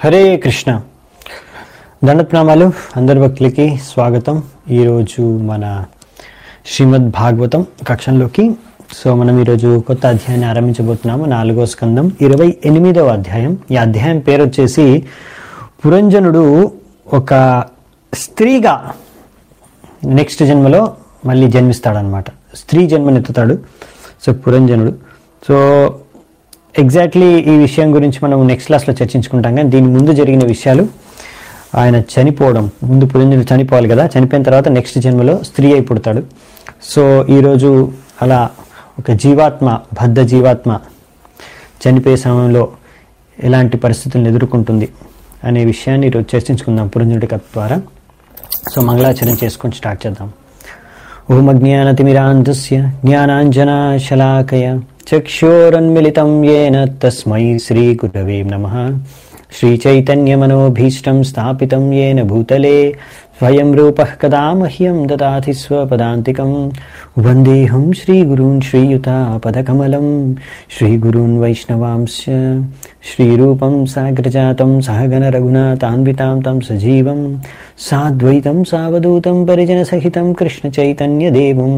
హరే కృష్ణ. దండప్రణామాలు అందరి భక్తులకి స్వాగతం. ఈరోజు మన శ్రీమద్ భాగవతం కక్షంలోకి. సో మనం ఈరోజు కొత్త అధ్యాయాన్ని ఆరంభించబోతున్నాము. 4వ స్కందం 28వ అధ్యాయం. ఈ అధ్యాయం పేరు వచ్చేసి పురంజనుడు ఒక స్త్రీగా నెక్స్ట్ జన్మలో మళ్ళీ జన్మిస్తాడనమాట. స్త్రీ జన్మనెత్తుతాడు. సో పురంజనుడు. సో ఎగ్జాక్ట్లీ ఈ విషయం గురించి మనం నెక్స్ట్ క్లాస్లో చర్చించుకుంటాం. కానీ దీని ముందు జరిగిన విషయాలు, ఆయన చనిపోవడం, ముందు పురంజనుడు చనిపోవాలి కదా, చనిపోయిన తర్వాత నెక్స్ట్ జన్మలో స్త్రీ అయి పుడతాడు. సో ఈరోజు అలా ఒక జీవాత్మ, బద్ధ జీవాత్మ చనిపోయే సమయంలో ఎలాంటి పరిస్థితులను ఎదుర్కొంటుంది అనే విషయాన్ని ఈరోజు చర్చించుకుందాం పురంజనుడి కథ ద్వారా. సో మంగళాచరణ చేసుకొని స్టార్ట్ చేద్దాం. ఓం అజ్ఞానతిమిరాంధస్య జ్ఞానాంజనాశలాకయ చక్షోరన్మిళితం యేన తస్మై శ్రీ గురవే నమః. శ్రీచైతన్యమనోభీష్టం స్థాపితం యేన భూతలే స్వయం రూపః కదా మహ్యం దదాతి స్వపదాంతికం. వందేహం శ్రీగురూన్ శ్రీయుతాపదకమలం శ్రీగురూన్ వైష్ణవాంశ్చ శ్రీరూపం సాగ్రజాతం సహగణ రఘునాథాన్వితాం తం సజీవం సాద్వైతం సావధూతం పరిజనసహితం కృష్ణచైతన్యదేవం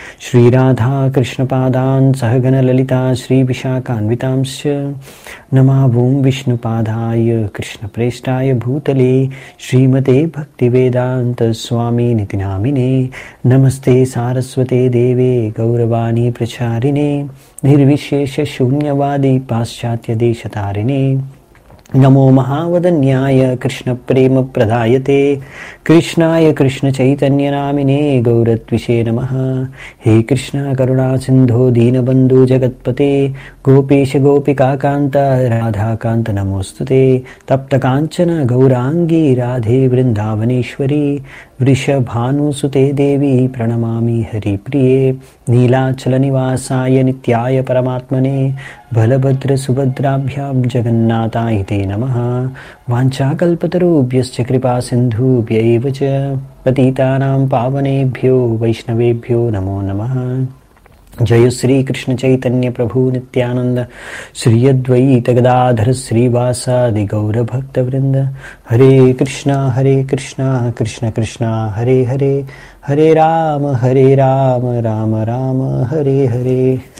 శ్రీరాధాకృష్ణపాదాన్ సహగణ లలితా శ్రీవిశాఖాన్వితాంశ్చ నమావోం విష్ణుపాదాయ కృష్ణప్రేష్టాయ భూతలే శ్రీమతే భక్తివేదాంత స్వామినితి నామినే. నమస్తే సారస్వతే దేవే గౌరవాణి ప్రచారిణే నిర్విశేష శూన్యవాది పాశ్చాత్య దేశతారిణే. నమో మహావదన్యాయ కృష్ణ ప్రేమ ప్రదాయతే కృష్ణాయ కృష్ణ చైతన్య నామినే గౌరత్విషే నమః. హే కృష్ణ కరుణా సింధో దీనబంధు జగత్పతే గోపేశ గోపికాకాంత రాధాకాంత నమోస్తుతే. తప్త కాంచన గౌరాంగీ రాధే బృందావనేశ్వరి వృషభానుసుతే దేవి ప్రణమామి హరిప్రియే. నీలాచల నివాసాయ నిత్యాయ పరమాత్మనే బలభద్ర సుభద్రాభ్యాం జగన్నాథాయ తే నమః. వాంఛాకల్పతరుభ్యశ్చ కృపా సింధుభ్య ఏవ చ పతితానాం పావనేభ్యో వైష్ణవేభ్యో నమో నమః. జయ శ్రీ కృష్ణ చైతన్య ప్రభు నిత్యానంద శ్రీ అద్వైత గదాధర శ్రీవాసాది గౌరభక్త వృంద. హరే కృష్ణ కృష్ణ కృష్ణ హరే హరే హరే రామ రామ రామ హరే హరే.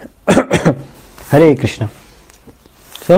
హరే కృష్ణ. సో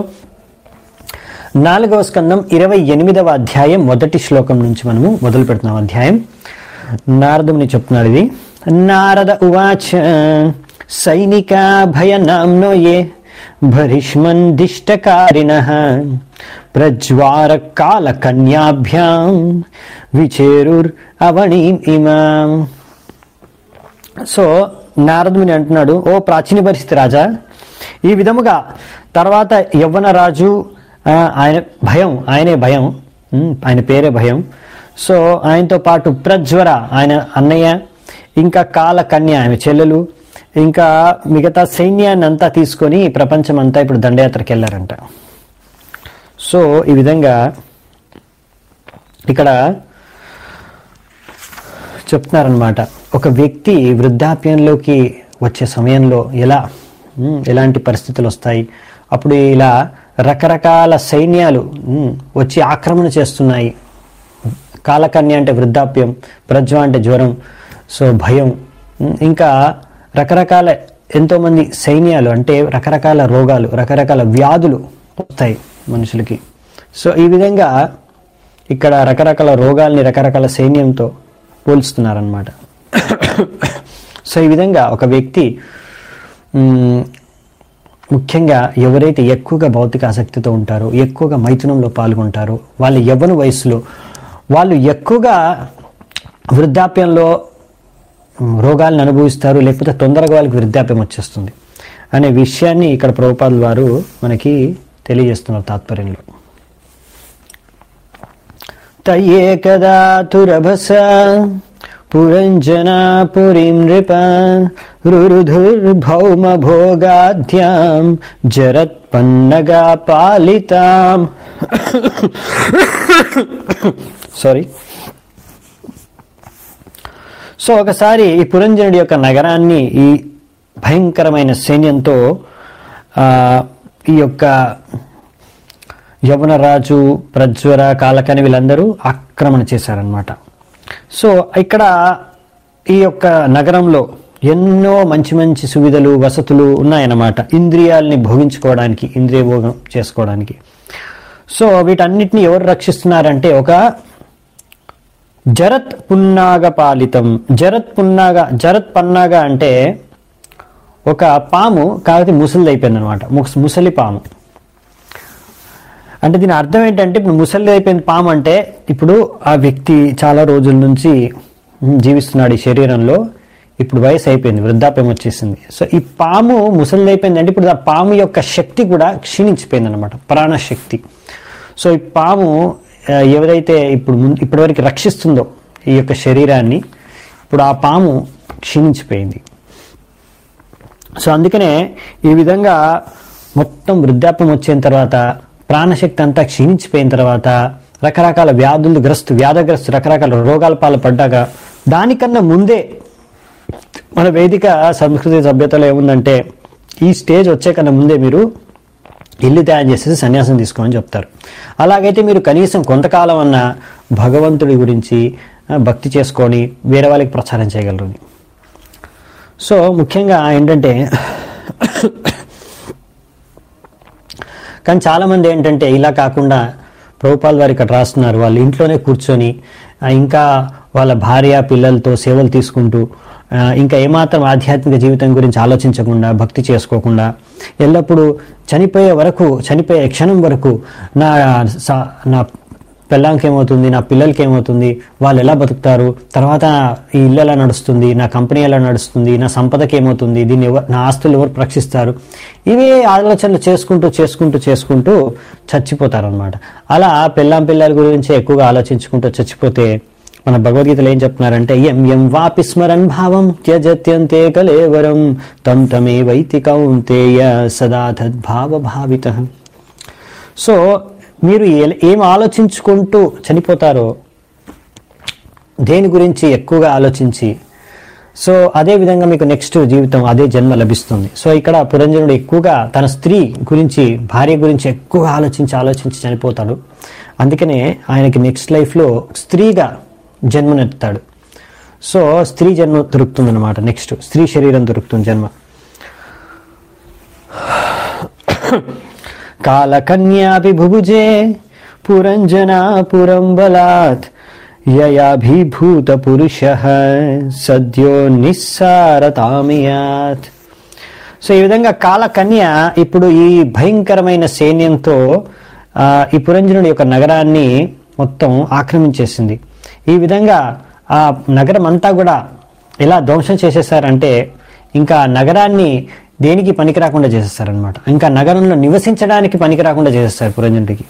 4వ స్కందం 28వ అధ్యాయం మొదటి శ్లోకం నుంచి మనము మొదలు పెడుతున్నాం. అధ్యాయం నారదుని చెప్తున్నాడు ఇది. నారద ఉవాచ సైనికా భయనామ్నో ఏ భరిష్మన్ దిష్టకారిణః ప్రజ్వార కాల కన్యాభ్యాం విచేరుర్ అవనీం ఇమాం. సో నారదుని అంటున్నాడు, ఓ ప్రాచీన పరిస్థితి రాజా, ఈ విధముగా తర్వాత యవ్వన రాజు, ఆయనే భయం, ఆయన పేరే భయం. సో ఆయనతో పాటు ప్రజ్వర ఆయన అన్నయ్య, ఇంకా కాల కన్య ఆమె చెల్లెలు, ఇంకా మిగతా సైన్యాన్ని అంతా తీసుకొని ప్రపంచం అంతా ఇప్పుడు దండయాత్రకి వెళ్ళారంట. సో ఈ విధంగా ఇక్కడ చెప్తున్నారనమాట. ఒక వ్యక్తి వృద్ధాప్యంలోకి వచ్చే సమయంలో ఎలాంటి పరిస్థితులు వస్తాయి, అప్పుడు ఇలా రకరకాల సైన్యాలు వచ్చి ఆక్రమణ చేస్తున్నాయి. కాలకన్య అంటే వృద్ధాప్యం, ప్రజ్వ అంటే జ్వరం, సో భయం, ఇంకా రకరకాల ఎంతోమంది సైన్యాలు అంటే రకరకాల రోగాలు, రకరకాల వ్యాధులు వస్తాయి మనుషులకి. సో ఈ విధంగా ఇక్కడ రకరకాల రోగాల్ని రకరకాల సైన్యంతో పోల్చుతున్నారనమాట. సో ఈ విధంగా ఒక వ్యక్తి, ముఖ్యంగా ఎవరైతే ఎక్కువగా భౌతిక ఆసక్తితో ఉంటారో, ఎక్కువగా మైథునంలో పాల్గొంటారో, వాళ్ళ యవ్వన వయసులో వాళ్ళు ఎక్కువగా వృద్ధాప్యంలో రోగాలను అనుభవిస్తారు, లేకపోతే తొందరగా వాళ్ళకి వృద్ధాప్యం వచ్చేస్తుంది అనే విషయాన్ని ఇక్కడ ప్రభుపాదుల వారు మనకి తెలియజేస్తున్నారు తాత్పర్యంలో. తయే కదా తురభస పురంజనా పురీం నృప రురుధుర్భౌమ భోగాధ్యాం జరత్పన్నగా పాలితాం. సారీ. సో ఒకసారి ఈ పురంజనుడి యొక్క నగరాన్ని ఈ భయంకరమైన సైన్యంతో ఈ యొక్క యవనరాజు, ప్రజ్వర, కాలకని వీళ్ళందరూ ఆక్రమణ చేశారనమాట. సో ఇక్కడ ఈ యొక్క నగరంలో ఎన్నో మంచి మంచి సువిధలు, వసతులు ఉన్నాయన్నమాట, ఇంద్రియాలని భోగించుకోవడానికి, ఇంద్రియ భోగం చేసుకోవడానికి. సో వీటన్నిటిని ఎవరు రక్షిస్తున్నారంటే ఒక జరత్ పున్నాగ పాలితం. జరత్ పన్నాగ అంటే ఒక పాము, కాబట్టి ముసలిది అయిపోయింది అనమాట, ముసలి పాము. అంటే దీని అర్థం ఏంటంటే, ఇప్పుడు ముసలిది అయిపోయింది పాము అంటే ఇప్పుడు ఆ వ్యక్తి చాలా రోజుల నుంచి జీవిస్తున్నాడు ఈ శరీరంలో, ఇప్పుడు వయసు అయిపోయింది, వృద్ధాప్యం వచ్చేసింది. సో ఈ పాము ముసలిది అయిపోయింది అంటే ఇప్పుడు ఆ పాము యొక్క శక్తి కూడా క్షీణించిపోయింది అనమాట, ప్రాణశక్తి. సో ఈ పాము ఎవరైతే ఇప్పటివరకు రక్షిస్తుందో ఈ యొక్క శరీరాన్ని, ఇప్పుడు ఆ పాము క్షీణించిపోయింది. సో అందుకనే ఈ విధంగా మొత్తం వృద్ధాప్యం వచ్చిన తర్వాత, ప్రాణశక్తి అంతా క్షీణించిపోయిన తర్వాత, రకరకాల వ్యాధగ్రస్తు రకరకాల రోగాల పాలు పడ్డాక, దానికన్నా ముందే మన వేదిక సంస్కృతి సభ్యతలో ఏముందంటే, ఈ స్టేజ్ వచ్చే కన్నా ముందే మీరు ఇల్లు తయారు చేసేసి సన్యాసం తీసుకోమని చెప్తారు. అలాగైతే మీరు కనీసం కొంతకాలం అన్న భగవంతుడి గురించి భక్తి చేసుకొని వేరే వాళ్ళకి ప్రచారం చేయగలరు. సో ముఖ్యంగా ఏంటంటే, కానీ చాలామంది ఏంటంటే ఇలా కాకుండా ప్రభుపాల్ వారు ఇక్కడ రాస్తున్నారు, వాళ్ళు ఇంట్లోనే కూర్చొని ఇంకా వాళ్ళ భార్య పిల్లలతో సేవలు తీసుకుంటూ ఇంకా ఏమాత్రం ఆధ్యాత్మిక జీవితం గురించి ఆలోచించకుండా, భక్తి చేసుకోకుండా, ఎల్లప్పుడూ చనిపోయే క్షణం వరకు నా పిల్లలకి ఏమవుతుంది, నా పిల్లలకి ఏమవుతుంది, వాళ్ళు ఎలా బతుకుతారు, తర్వాత ఈ ఇల్లు ఎలా నడుస్తుంది, నా కంపెనీ ఎలా నడుస్తుంది, నా సంపదకి ఏమవుతుంది, నా ఆస్తులు ఎవరు రక్షిస్తారు, ఇవే ఆలోచనలు చేసుకుంటూ చచ్చిపోతారనమాట. అలా పిల్లల గురించి ఎక్కువగా ఆలోచించుకుంటూ చచ్చిపోతే మన భగవద్గీతలో ఏం చెప్తున్నారంటే, యం వాపి స్మరన్ భావం త్యజత్యంతే కలేవరం తం తమే వైతి కౌంతేయ సదా తద్భావ భావితః. సో మీరు ఏం ఆలోచించుకుంటూ చనిపోతారో, దేని గురించి ఎక్కువగా ఆలోచించి, సో అదే విధంగా మీకు నెక్స్ట్ జీవితం అదే జన్మ లభిస్తుంది. సో ఇక్కడ పురంజనుడు ఎక్కువగా తన స్త్రీ గురించి, భార్య గురించి ఎక్కువగా ఆలోచించి చనిపోతాడు. అందుకనే ఆయనకి నెక్స్ట్ లైఫ్లో స్త్రీగా జన్మనెత్తాడు. సో స్త్రీ జన్మ దొరుకుతుంది అనమాట, నెక్స్ట్ స్త్రీ శరీరం దొరుకుతుంది జన్మ. కాలకన్యాపి భుభుజే పురంజనా పురంబలాత్ యయాభిభూత పురుషః సద్యో నిస్సారతామియాత్. సో ఈ విధంగా కాలకన్య ఇప్పుడు ఈ భయంకరమైన సైన్యంతో ఈ పురంజనుడి యొక్క నగరాన్ని మొత్తం ఆక్రమించేసింది. ఈ విధంగా ఆ నగరం అంతా కూడా ఎలా ధ్వంసం చేసేసారంటే, ఇంకా నగరాన్ని దేనికి పనికి రాకుండా చేసేస్తారనమాట, ఇంకా నగరంలో నివసించడానికి పనికి రాకుండా చేసేస్తారు పురంజనుడికి.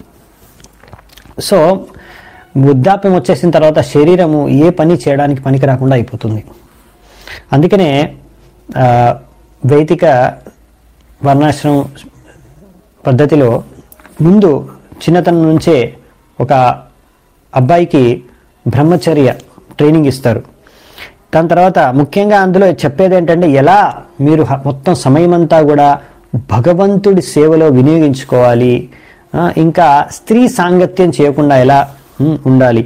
సో వృద్ధాప్యం వచ్చేసిన తర్వాత శరీరము ఏ పని చేయడానికి పనికి రాకుండా అయిపోతుంది. అందుకనే వైదిక వర్ణాశ్రమం పద్ధతిలో ముందు చిన్నతనం నుంచే ఒక అబ్బాయికి బ్రహ్మచర్య ట్రైనింగ్ ఇస్తారు. దాని తర్వాత ముఖ్యంగా అందులో చెప్పేది ఏంటంటే, ఎలా మీరు మొత్తం సమయం అంతా కూడా భగవంతుడి సేవలో వినియోగించుకోవాలి, ఇంకా స్త్రీ సాంగత్యం చేయకుండా ఎలా ఉండాలి.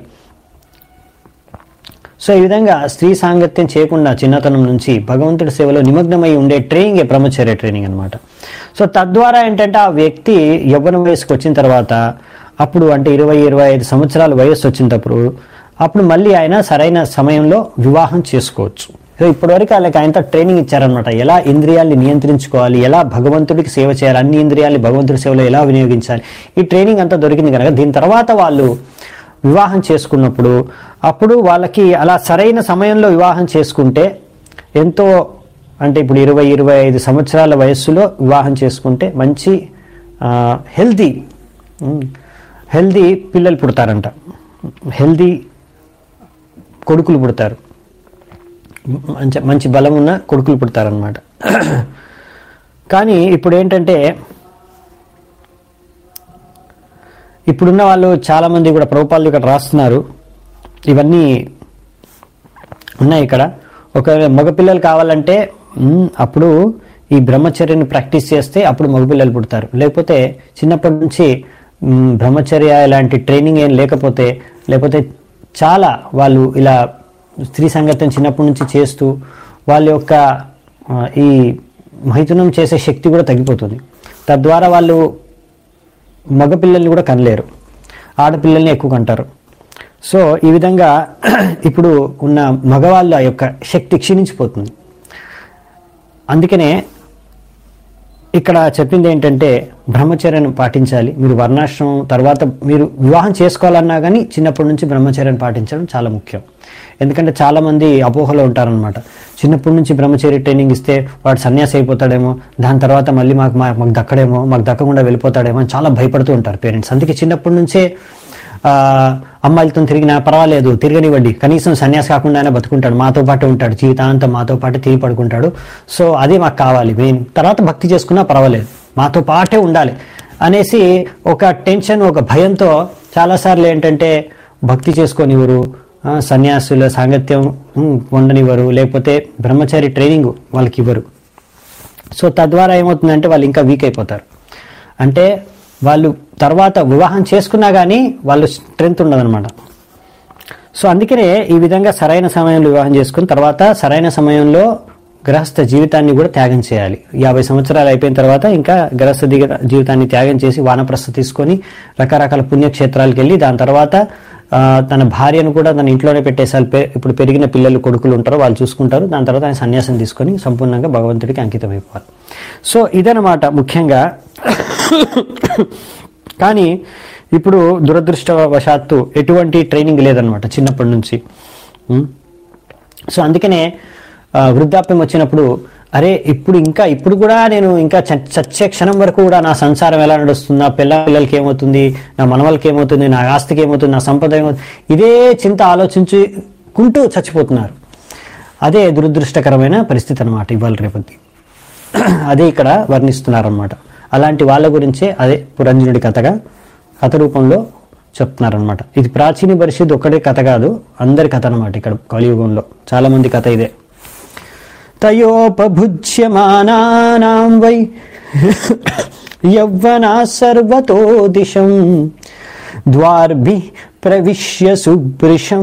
సో ఈ విధంగా స్త్రీ సాంగత్యం చేయకుండా చిన్నతనం నుంచి భగవంతుడి సేవలో నిమగ్నమై ఉండే ట్రైనింగ్ బ్రహ్మచర్య ట్రైనింగ్ అనమాట. సో తద్వారా ఏంటంటే ఆ వ్యక్తి యవ్వన వయసుకు వచ్చిన తర్వాత, అప్పుడు అంటే 20-25 సంవత్సరాల వయస్సు వచ్చినప్పుడు అప్పుడు మళ్ళీ ఆయన సరైన సమయంలో వివాహం చేసుకోవచ్చు. సో ఇప్పటివరకు ఆయనతో ట్రైనింగ్ ఇచ్చారనమాట, ఎలా ఇంద్రియాల్ని నియంత్రించుకోవాలి, ఎలా భగవంతుడికి సేవ చేయాలి, అన్ని ఇంద్రియాల్ని భగవంతుడి సేవలో ఎలా వినియోగించాలి, ఈ ట్రైనింగ్ అంతా దొరికింది కనుక దీని తర్వాత వాళ్ళు వివాహం చేసుకున్నప్పుడు అప్పుడు వాళ్ళకి అలా సరైన సమయంలో వివాహం చేసుకుంటే ఎంతో, అంటే ఇప్పుడు 20-25 సంవత్సరాల వయస్సులో వివాహం చేసుకుంటే మంచి హెల్దీ పిల్లలు పుడతారంట, హెల్దీ కొడుకులు పుడతారు, మంచి బలం ఉన్న కొడుకులు పుడతారనమాట. కానీ ఇప్పుడు ఏంటంటే, ఇప్పుడున్న వాళ్ళు చాలామంది కూడా ప్రభుపాలు ఇక్కడ రాస్తున్నారు, ఇవన్నీ ఉన్నాయి ఇక్కడ. ఒకవేళ మగపిల్లలు కావాలంటే అప్పుడు ఈ బ్రహ్మచర్యను ప్రాక్టీస్ చేస్తే అప్పుడు మగపిల్లలు పుడతారు, లేకపోతే చిన్నప్పటి నుంచి బ్రహ్మచర్య ఇలాంటి ట్రైనింగ్ ఏం లేకపోతే చాలా వాళ్ళు ఇలా స్త్రీ సంగతం చిన్నప్పటి నుంచి చేస్తూ వాళ్ళ యొక్క ఈ మైథునం చేసే శక్తి కూడా తగ్గిపోతుంది. తద్వారా వాళ్ళు మగపిల్లల్ని కూడా కనలేరు, ఆడపిల్లల్ని ఎక్కువ కంటారు. సో ఈ విధంగా ఇప్పుడు ఉన్న మగవాళ్ళ యొక్క శక్తి క్షీణించిపోతుంది. అందుకనే ఇక్కడ చెప్పింది ఏంటంటే బ్రహ్మచర్యను పాటించాలి. మీరు వర్ణాశ్రమం తర్వాత మీరు వివాహం చేసుకోవాలన్నా కానీ చిన్నప్పటి నుంచి బ్రహ్మచర్యను పాటించడం చాలా ముఖ్యం. ఎందుకంటే చాలామంది అపోహలో ఉంటారనమాట. చిన్నప్పటి నుంచి బ్రహ్మచర్య ట్రైనింగ్ ఇస్తే వాడు సన్యాసి అయిపోతాడేమో, దాని తర్వాత మళ్ళీ మాకు దక్కడేమో, మాకు దక్కకుండా వెళ్ళిపోతాడేమో అని చాలా భయపడుతూ ఉంటారు పేరెంట్స్. అందుకే చిన్నప్పటి నుంచే అమ్మాయిలతో తిరిగినా పర్వాలేదు, తిరగనివ్వండి, కనీసం సన్యాసి కాకుండానే బతుకుంటాడు, మాతో పాటు ఉంటాడు, జీవితాంతం మాతో పాటు తిరిగి పడుకుంటాడు, సో అదే మాకు కావాలి, మెయిన్ తర్వాత భక్తి చేసుకున్నా పర్వాలేదు, మాతో పాటే ఉండాలి అనేసి ఒక టెన్షన్, ఒక భయంతో చాలాసార్లు ఏంటంటే భక్తి చేసుకొనివ్వరు, సన్యాసుల సాంగత్యం ఉండనివ్వరు, లేకపోతే బ్రహ్మచారి ట్రైనింగ్ వాళ్ళకి ఇవ్వరు. సో తద్వారా ఏమవుతుందంటే వాళ్ళు ఇంకా వీక్ అయిపోతారు. అంటే వాళ్ళు తర్వాత వివాహం చేసుకున్నా కానీ వాళ్ళు స్ట్రెంగ్త్ ఉండదన్నమాట. సో అందుకనే ఈ విధంగా సరైన సమయంలో వివాహం చేసుకుని తర్వాత సరైన సమయంలో గృహస్థ జీవితాన్ని కూడా త్యాగం చేయాలి. 50 సంవత్సరాలు అయిపోయిన తర్వాత ఇంకా గృహస్థ జీవితాన్ని త్యాగం చేసి వానప్రస్థ తీసుకొని రకరకాల పుణ్యక్షేత్రాలకు వెళ్ళి దాని తర్వాత తన భార్యను కూడా తన ఇంట్లోనే పెట్టేసాలి. ఇప్పుడు పెరిగిన పిల్లలు కొడుకులు ఉంటారు, వాళ్ళు చూసుకుంటారు. దాని తర్వాత ఆయన సన్యాసం తీసుకొని సంపూర్ణంగా భగవంతుడికి అంకితం అయిపోవాలి. సో ఇదనమాట ముఖ్యంగా. కానీ ఇప్పుడు దురదృష్టవశాత్తు ఎటువంటి ట్రైనింగ్ లేదనమాట చిన్నప్పటి నుంచి. సో అందుకనే వృద్ధాప్యం వచ్చినప్పుడు అరే ఇప్పుడు కూడా నేను ఇంకా చచ్చే క్షణం వరకు కూడా నా సంసారం ఎలా నడుస్తుంది, నా పిల్లలకి ఏమవుతుంది, నా మనవలకి ఏమవుతుంది, నా ఆస్తికి ఏమవుతుంది, నా సంపద ఏమవుతుంది, ఇదే చింత ఆలోచించుకుంటూ చచ్చిపోతున్నారు. అదే దురదృష్టకరమైన పరిస్థితి అనమాట ఇవాళ రేపటి. అదే ఇక్కడ వర్ణిస్తున్నారనమాట. అలాంటి వాళ్ళ గురించే అదే పురంజనుడి కథ రూపంలో చెప్తున్నారనమాట. ఇది ప్రాచీన పరిస్థితి ఒక్కడే కథ కాదు, అందరి కథ అనమాట. ఇక్కడ కలియుగంలో చాలా మంది కథ ఇదే. తయోపభుజ్యమానానాం వై యవ్వనా సర్వతో దిశం ద్వార్భిః ప్రవిశ్య సుభృశం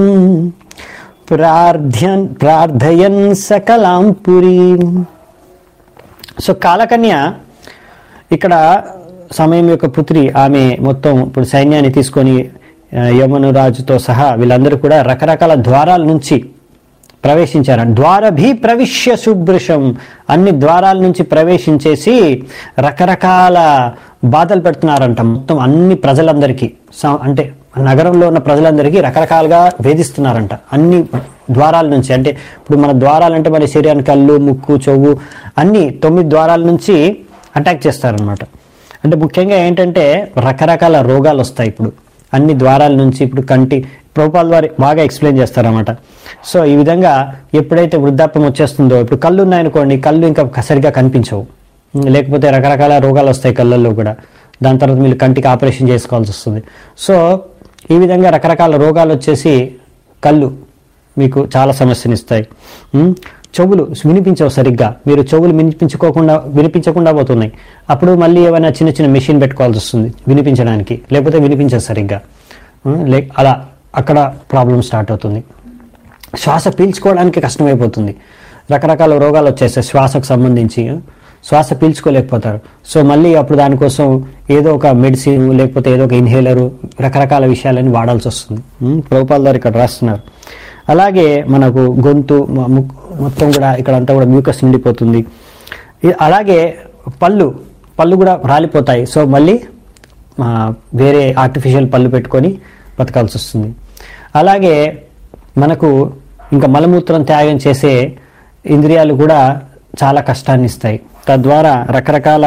ప్రార్థయన్ సకలాం పురీం. సో కాలకన్య ఇక్కడ సమయం యొక్క పుత్రి, ఆమె మొత్తం ఇప్పుడు సైన్యాన్ని తీసుకొని యమనురాజుతో సహా వీళ్ళందరూ కూడా రకరకాల ద్వారాల నుంచి ప్రవేశించారు. ద్వారభి ప్రవిశ్య సుభృశం, అన్ని ద్వారాల నుంచి ప్రవేశించేసి రకరకాల బాధలు పెడుతున్నారంట మొత్తం అన్ని ప్రజలందరికీ. అంటే నగరంలో ఉన్న ప్రజలందరికీ రకరకాలుగా వేధిస్తున్నారంట అన్ని ద్వారాల నుంచి. అంటే ఇప్పుడు మన ద్వారాలంటే మన శరీరానికి కళ్ళు, ముక్కు, చెవు అన్ని 9 ద్వారాల నుంచి అటాక్ చేస్తారనమాట. అంటే ముఖ్యంగా ఏంటంటే రకరకాల రోగాలు వస్తాయి ఇప్పుడు అన్ని ద్వారాల నుంచి. ఇప్పుడు కంటి ప్రభుపాల్ వారు బాగా ఎక్స్ప్లెయిన్ చేస్తారన్నమాట. సో ఈ విధంగా ఎప్పుడైతే వృద్ధాప్యం వచ్చేస్తుందో, ఇప్పుడు కళ్ళు ఉన్నాయనుకోండి, కళ్ళు ఇంకా సరిగ్గా కనిపించవు, లేకపోతే రకరకాల రోగాలు వస్తాయి కళ్ళల్లో కూడా. దాని తర్వాత మీరు కంటికి ఆపరేషన్ చేసుకోవాల్సి వస్తుంది. సో ఈ విధంగా రకరకాల రోగాలు వచ్చేసి కళ్ళు మీకు చాలా సమస్యనిస్తాయి. చెవులు వినిపించవు సరిగ్గా, మీరు చెవులు వినిపించకుండా పోతున్నాయి. అప్పుడు మళ్ళీ ఏమైనా చిన్న చిన్న మెషిన్ పెట్టుకోవాల్సి వస్తుంది వినిపించడానికి, లేకపోతే వినిపించదు సరిగ్గా. అలా అక్కడ ప్రాబ్లం స్టార్ట్ అవుతుంది. శ్వాస పీల్చుకోవడానికి కష్టమైపోతుంది. రకరకాల రోగాలు వచ్చేస్తాయి శ్వాసకు సంబంధించి, శ్వాస పీల్చుకోలేకపోతారు. సో మళ్ళీ అప్పుడు దానికోసం ఏదో ఒక మెడిసిన్ లేకపోతే ఏదో ఒక ఇన్హేలరు రకరకాల విషయాలని వాడాల్సి వస్తుంది. ప్రభుపాల్ గారు ఇక్కడ రాస్తున్నారు. అలాగే మనకు గొంతు మొత్తం కూడా ఇక్కడంతా కూడా మ్యూకస్ నిండిపోతుంది. అలాగే పళ్ళు కూడా రాలిపోతాయి. సో మళ్ళీ వేరే ఆర్టిఫిషియల్ పళ్ళు పెట్టుకొని బతకాల్సి వస్తుంది. అలాగే మనకు ఇంకా మలమూత్రం త్యాగం చేసే ఇంద్రియాలు కూడా చాలా కష్టాన్ని ఇస్తాయి. తద్వారా రకరకాల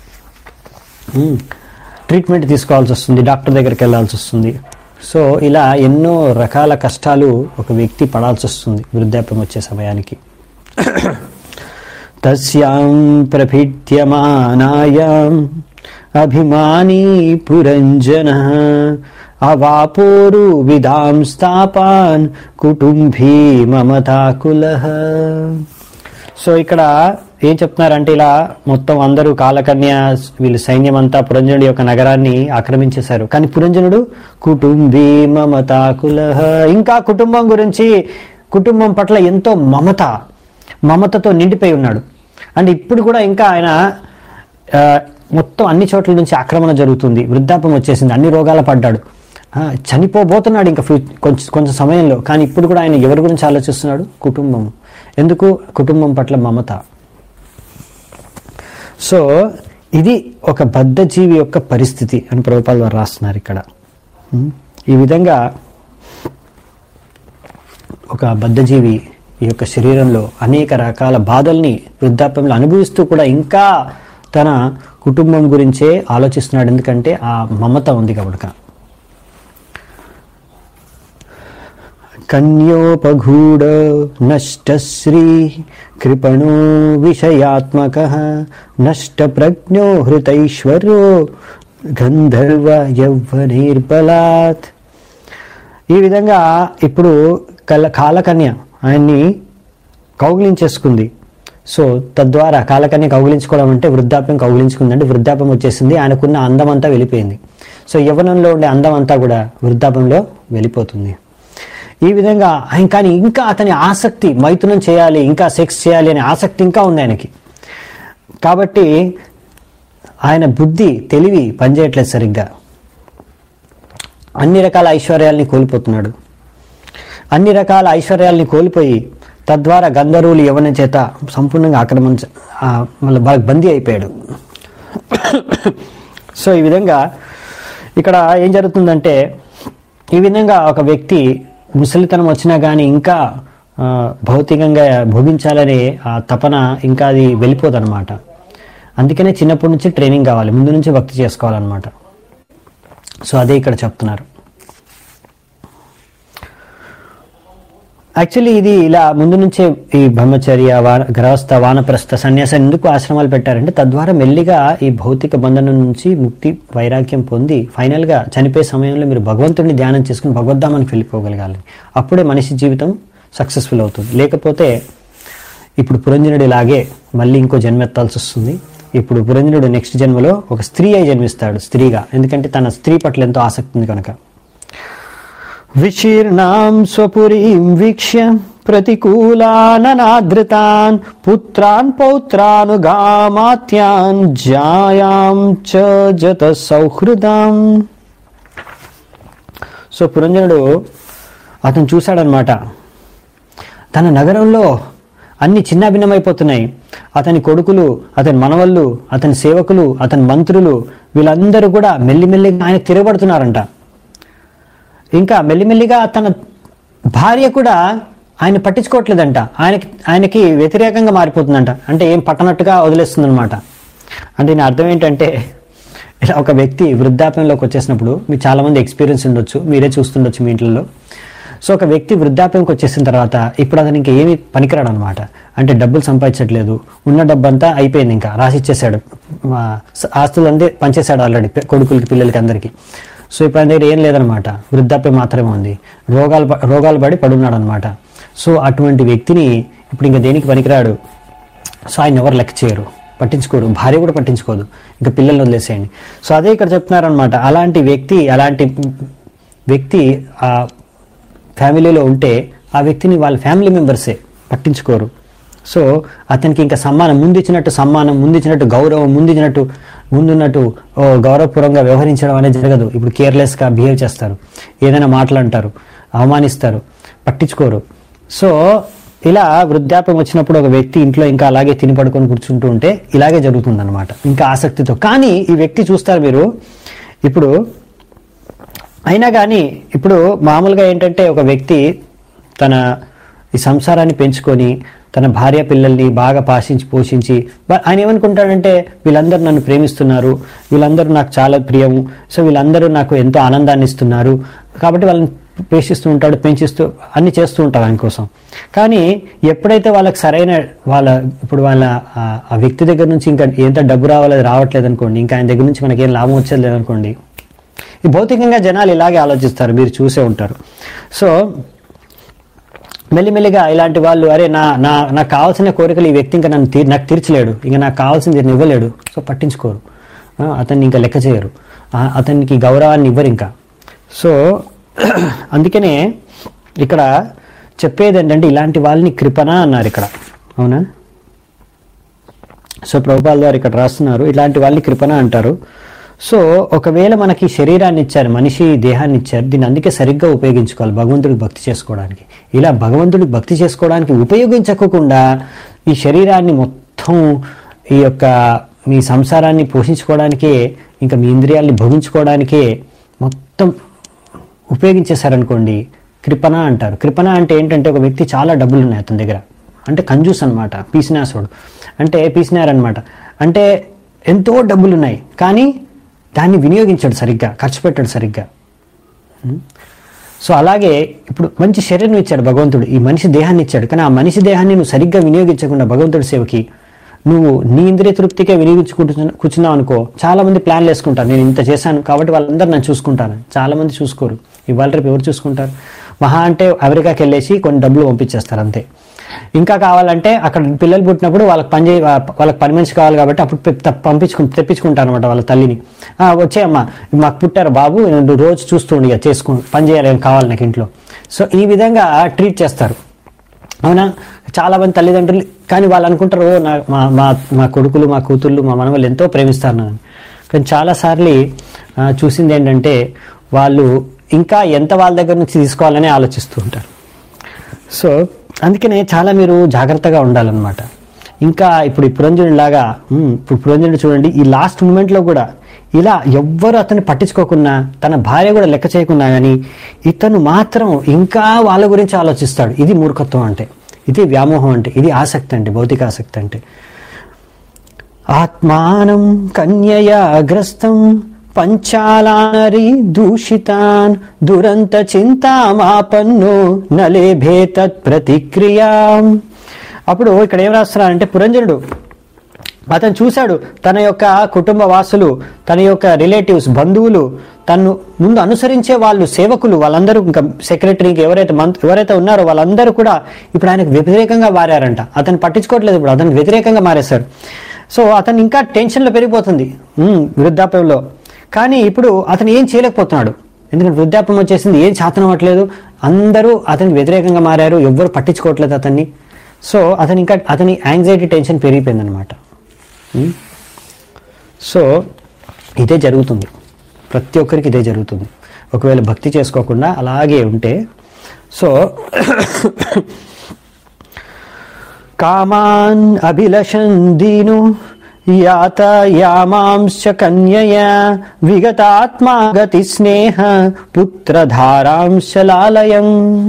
ట్రీట్మెంట్ తీసుకోవాల్సి వస్తుంది, డాక్టర్ దగ్గరికి వెళ్ళాల్సి వస్తుంది. సో ఇలా ఎన్నో రకాల కష్టాలు ఒక వ్యక్తి పడాల్సి వస్తుంది వృద్ధాప్యం వచ్చే సమయానికి. తస్యాం ప్రభిద్యమానాయాం అభిమానీ పురంజనః అవాపోరు విదాం స్థాపాన్ కుటుంబీ మమతాకులః. సో ఇక్కడ ఏం చెప్తున్నారంటే ఇలా మొత్తం అందరూ కాలకన్య వీళ్ళు సైన్యం అంతా పురంజనుడి యొక్క నగరాన్ని ఆక్రమించేశారు. కానీ పురంజనుడు కుటుంబీ మమతాకులహ, ఇంకా కుటుంబం గురించి, కుటుంబం పట్ల ఎంతో మమతతో నిండిపోయి ఉన్నాడు. అండ్ ఇప్పుడు కూడా ఇంకా ఆయన మొత్తం అన్ని చోట్ల నుంచి ఆక్రమణ జరుగుతుంది, వృద్ధాప్యం వచ్చేసింది, అన్ని రోగాల పడ్డాడు, చనిపోబోతున్నాడు ఇంకా కొంచెం సమయంలో. కానీ ఇప్పుడు కూడా ఆయన ఎవరి గురించి ఆలోచిస్తున్నాడు? కుటుంబం. ఎందుకు? కుటుంబం పట్ల మమత. సో ఇది ఒక బద్ధజీవి యొక్క పరిస్థితి అని ప్రభుపాల్ వారు రాస్తున్నారు ఇక్కడ. ఈ విధంగా ఒక బద్ధజీవి ఈ యొక్క శరీరంలో అనేక రకాల బాధల్ని వృద్ధాప్యంలో అనుభవిస్తూ కూడా ఇంకా తన కుటుంబం గురించే ఆలోచిస్తున్నాడు. ఎందుకంటే ఆ మమత ఉంది కాబట్టి. కన్యోపగూఢ నష్టశ్రీ కృపణో విషయాత్మక నష్ట ప్రజ్ఞో హృతైశ్వర్యో గంధర్వ యౌవనైర్బలాత్. ఈ విధంగా ఇప్పుడు కాలకన్య ఆయన్ని కౌగిలించేసుకుంది. సో తద్వారా కాలకన్య కౌగిలించుకోవడం అంటే వృద్ధాప్యం కౌగిలించుకుంది, అంటే వృద్ధాప్యం వచ్చేసింది, ఆయనకున్న అందం అంతా వెళ్ళిపోయింది. సో యవ్వనంలో ఉండే అందం అంతా కూడా వృద్ధాప్యంలో వెళ్ళిపోతుంది. ఈ విధంగా ఆయన కానీ ఇంకా అతని ఆసక్తి మైథునం చేయాలి, ఇంకా సెక్స్ చేయాలి అనే ఆసక్తి ఇంకా ఉంది ఆయనకి. కాబట్టి ఆయన బుద్ధి తెలివి పనిచేయట్లేదు సరిగ్గా. అన్ని రకాల ఐశ్వర్యాల్ని కోల్పోతున్నాడు. అన్ని రకాల ఐశ్వర్యాల్ని కోల్పోయి తద్వారా గంధర్వులు యవ్వనం చేత సంపూర్ణంగా మళ్ళీ బాగా బందీ అయిపోయాడు. సో ఈ విధంగా ఇక్కడ ఏం జరుగుతుందంటే, ఈ విధంగా ఒక వ్యక్తి ముసలితనం వచ్చినా కానీ ఇంకా భౌతికంగా భోగించాలనే ఆ తపన ఇంకా అది వెళ్ళిపోదన్నమాట. అందుకనే చిన్నప్పటి నుంచి ట్రైనింగ్ కావాలి, ముందు నుంచి భక్తి చేసుకోవాలన్నమాట. సో అదే ఇక్కడ చెప్తున్నారు. యాక్చువల్లీ ఇది ఇలా ముందు నుంచే ఈ బ్రహ్మచర్య, గృహస్థ, వానప్రస్థ, సన్యాసం ఎందుకు ఆశ్రమాలు పెట్టారంటే తద్వారా మెల్లిగా ఈ భౌతిక బంధనం నుంచి ముక్తి, వైరాగ్యం పొంది ఫైనల్గా చనిపోయే సమయంలో మీరు భగవంతుడిని ధ్యానం చేసుకుని భగవద్ధామానికి వెళ్ళిపోగలగాలి. అప్పుడే మనిషి జీవితం సక్సెస్ఫుల్ అవుతుంది. లేకపోతే ఇప్పుడు పురంజనుడి లాగే మళ్ళీ ఇంకో జన్మ ఎత్తాల్సి వస్తుంది. ఇప్పుడు పురంజనుడు నెక్స్ట్ జన్మలో ఒక స్త్రీ అయి జన్మిస్తాడు, స్త్రీగా. ఎందుకంటే తన స్త్రీ పట్ల ఎంతో ఆసక్తి ఉంది కనుక. విశీర్ణాం స్వపురీం వీక్ష్య ప్రతికూలాననాదృతాన్ పుత్రాన్ పౌత్రానుగామాత్యాన్ జాయాం చ జత సౌహృదాం. సో పురంజనుడు అతను చూశాడనమాట, తన నగరంలో అన్ని చిన్నాభిన్నమైపోతున్నాయి. అతని కొడుకులు, అతని మనవళ్ళు, అతని సేవకులు, అతని మంత్రులు వీళ్ళందరూ కూడా మెల్లిమెల్లిగా ఆయన తిరగబడుతున్నారంట. ఇంకా మెల్లిమెల్లిగా తన భార్య కూడా ఆయన పట్టించుకోవట్లేదంట, ఆయనకి వ్యతిరేకంగా మారిపోతుందంట. అంటే ఏం పట్టనట్టుగా వదిలేస్తుందనమాట. అంటే దీని అర్థం ఏంటంటే, ఇలా ఒక వ్యక్తి వృద్ధాప్యంలోకి వచ్చేసినప్పుడు మీకు చాలామంది ఎక్స్పీరియన్స్ ఉండొచ్చు, మీరే చూస్తుండొచ్చు మీ ఇంట్లో. సో ఒక వ్యక్తి వృద్ధాప్యంకి వచ్చేసిన తర్వాత ఇప్పుడు అతను ఇంకా ఏమీ పనికిరాడు అనమాట. అంటే డబ్బులు సంపాదించట్లేదు, ఉన్న డబ్బు అంతా అయిపోయింది, ఇంకా రాసిచ్చేసాడు, ఆస్తులు అందే పంచేశాడు ఆల్రెడీ కొడుకులకి, పిల్లలకి, అందరికీ. సో ఇప్పుడు ఆయన దగ్గర ఏం లేదనమాట, వృద్ధాప్యం మాత్రమే ఉంది, రోగాలు పడున్నాడు అనమాట. సో అటువంటి వ్యక్తిని ఇప్పుడు ఇంకా దేనికి పనికిరాడు. సో ఆయన ఎవరు లెక్క చేయరు, పట్టించుకోరు, భార్య కూడా పట్టించుకోదు, ఇంకా పిల్లల్ని వదిలేసేయండి. సో అదే ఇక్కడ చెప్తున్నారనమాట. అలాంటి వ్యక్తి ఆ ఫ్యామిలీలో ఉంటే ఆ వ్యక్తిని వాళ్ళ ఫ్యామిలీ మెంబర్సే పట్టించుకోరు. సో అతనికి ఇంకా సమ్మానం, ముందిచ్చినట్టు గౌరవం, ముందున్నట్టు గౌరవపూర్వంగా వ్యవహరించడం అనేది జరగదు. ఇప్పుడు కేర్లెస్గా బిహేవ్ చేస్తారు, ఏదైనా మాట్లాంటారు, అవమానిస్తారు, పట్టించుకోరు. సో ఇలా వృద్ధాప్యం వచ్చినప్పుడు ఒక వ్యక్తి ఇంట్లో ఇంకా అలాగే తిని పడుకొని కూర్చుంటూ ఉంటే ఇలాగే జరుగుతుందన్నమాట, ఇంకా ఆసక్తితో. కానీ ఈ వ్యక్తి చూస్తారు మీరు, ఇప్పుడు అయినా కానీ ఇప్పుడు మామూలుగా ఏంటంటే ఒక వ్యక్తి తన ఈ సంసారాన్ని పెంచుకొని తన భార్య పిల్లల్ని బాగా పోషించి ఆయన ఏమనుకుంటాడంటే వీళ్ళందరూ నన్ను ప్రేమిస్తున్నారు, వీళ్ళందరూ నాకు చాలా ప్రియము, సో వీళ్ళందరూ నాకు ఎంతో ఆనందాన్ని ఇస్తున్నారు కాబట్టి వాళ్ళని పోషిస్తూ ఉంటాడు, పెంచిస్తూ అన్ని చేస్తూ ఉంటారు ఆయన కోసం. కానీ ఎప్పుడైతే వాళ్ళకి సరైన ఇప్పుడు వాళ్ళ ఆ వ్యక్తి దగ్గర నుంచి ఇంకా ఎంత డబ్బు రావట్లేదు అనుకోండి, ఇంకా ఆయన దగ్గర నుంచి మనకి ఏం లాభం వచ్చేది లేదనుకోండి, ఈ భౌతికంగా జనాలు ఇలాగే ఆలోచిస్తారు, మీరు చూసే ఉంటారు. సో మెల్లిమెల్లిగా ఇలాంటి వాళ్ళు అరే నాకు కావాల్సిన కోరికలు ఈ వ్యక్తి ఇంకా నాకు తీర్చలేడు, ఇంకా నాకు కావాల్సింది దీన్ని ఇవ్వలేడు, సో పట్టించుకోరు, అతన్ని ఇంకా లెక్క చేయరు, అతనికి గౌరవాన్ని ఇవ్వరు ఇంకా. సో అందుకనే ఇక్కడ చెప్పేది ఏంటంటే ఇలాంటి వాళ్ళని కృపణ అన్నారు ఇక్కడ, అవునా. సో ప్రభుపాల్ గారు ఇక్కడ రాస్తున్నారు ఇలాంటి వాళ్ళని కృపణ అంటారు. సో ఒకవేళ మనకి శరీరాన్ని ఇచ్చారు, మనిషి దేహాన్ని ఇచ్చారు, దీన్ని అందుకే సరిగ్గా ఉపయోగించుకోవాలి భగవంతుడికి భక్తి చేసుకోవడానికి. ఇలా భగవంతుడికి భక్తి చేసుకోవడానికి ఉపయోగించకుండా ఈ శరీరాన్ని మొత్తం ఈ యొక్క మీ సంసారాన్ని పోషించుకోవడానికే, ఇంకా మీ ఇంద్రియాల్ని భోగించుకోవడానికే మొత్తం ఉపయోగించేశారనుకోండి, కృపణ అంటారు. కృపణ అంటే ఏంటంటే ఒక వ్యక్తి చాలా డబ్బులు ఉన్నాయి అతని దగ్గర, అంటే కంజూస్ అనమాట, పీసినాసుడు అంటే పీసినారు అనమాట, అంటే ఎంతో డబ్బులు ఉన్నాయి కానీ దాన్ని వినియోగించాడు సరిగ్గా, ఖర్చు పెట్టాడు సరిగ్గా. సో అలాగే ఇప్పుడు మంచి శరీరం ఇచ్చాడు భగవంతుడు, ఈ మనిషి దేహాన్ని ఇచ్చాడు, కానీ ఆ మనిషి దేహాన్ని నువ్వు సరిగ్గా వినియోగించకుండా భగవంతుడి సేవకి నువ్వు నీ ఇంద్రియ తృప్తికే కూర్చున్నావు అనుకో, చాలా మంది ప్లాన్లు వేసుకుంటారు, నేను ఇంత చేశాను కాబట్టి వాళ్ళందరూ నన్ను చూసుకుంటాను. చాలా మంది చూసుకోరు, ఇవాళ రేపు ఎవరు చూసుకుంటారు? మహా అంటే అమెరికాకి వెళ్ళేసి కొన్ని డబ్బులు పంపించేస్తారు అంతే. ఇంకా కావాలంటే అక్కడ పిల్లలు పుట్టినప్పుడు వాళ్ళకి పని మనిషి కావాలి కాబట్టి అప్పుడు తెప్పించుకుంటారు అనమాట వాళ్ళ తల్లిని. వచ్చేయమ్మా మాకు పుట్టారు బాబు, నేను రోజు చూస్తూ ఉండి పని చేయాలి కావాలి నాకు ఇంట్లో. సో ఈ విధంగా ట్రీట్ చేస్తారు, అవునా. చాలా మంది తల్లిదండ్రులు, కానీ వాళ్ళు అనుకుంటారు మా కొడుకులు మా కూతుళ్ళు మా మనవలు ఎంతో ప్రేమిస్తారు నన్ను. కానీ చాలాసార్లు చూసింది ఏంటంటే వాళ్ళు ఇంకా ఎంత వాళ్ళ దగ్గర నుంచి తీసుకోవాలని ఆలోచిస్తూ ఉంటారు. సో అందుకనే చాలా మీరు జాగ్రత్తగా ఉండాలన్నమాట. ఇంకా ఇప్పుడు ఈ పురంజనుడి లాగా, ఇప్పుడు పురంజనుడు చూడండి, ఈ లాస్ట్ మూమెంట్లో కూడా ఇలా ఎవ్వరు అతన్ని పట్టించుకోకున్నా, తన భార్య కూడా లెక్క చేయకున్నా కానీ ఇతను మాత్రం ఇంకా వాళ్ళ గురించి ఆలోచిస్తాడు. ఇది మూర్ఖత్వం అంటే, ఇది వ్యామోహం అంటే, ఇది ఆసక్తి అంటే, భౌతిక ఆసక్తి అంటే. ఆత్మానం కన్యయా గ్రస్తం పంచాలానరి దూషితాన్ దురంత చింతామాపన్నో నలేభే తత్ ప్రతిక్రియా. అప్పుడు ఇక్కడ ఏం రాస్తున్నారంటే పురంజనుడు అతను చూశాడు తన యొక్క కుటుంబ వాసులు, తన యొక్క రిలేటివ్స్, బంధువులు, తను ముందు అనుసరించే వాళ్ళు, సేవకులు, వాళ్ళందరూ ఇంకా సెక్రటరీకి ఎవరైతే ఉన్నారో వాళ్ళందరూ కూడా ఇప్పుడు ఆయనకు వ్యతిరేకంగా మారారంట. అతను పట్టించుకోవట్లేదు, ఇప్పుడు అతనికి వ్యతిరేకంగా మారేశారు. సో అతను ఇంకా టెన్షన్లో పెరిగిపోతుంది వృద్ధాప్యంలో. కానీ ఇప్పుడు అతను ఏం చేయలేకపోతున్నాడు, ఎందుకంటే వృద్ధాప్యం వచ్చేసింది, ఏం శాతం అవ్వట్లేదు, అందరూ అతనికి వ్యతిరేకంగా మారారు, ఎవ్వరు పట్టించుకోవట్లేదు అతన్ని. సో అతని యాంగ్జైటీ టెన్షన్ పెరిగిపోయింది అనమాట. సో ఇదే జరుగుతుంది, ప్రతి ఒక్కరికి ఇదే జరుగుతుంది ఒకవేళ భక్తి చేసుకోకుండా అలాగే ఉంటే. సో కామాన్ అభిలషన్ దీను యాతయామాంశ కన్యయా విగతాత్మా గతి స్నేహ పుత్రధారాంశ లాలయం.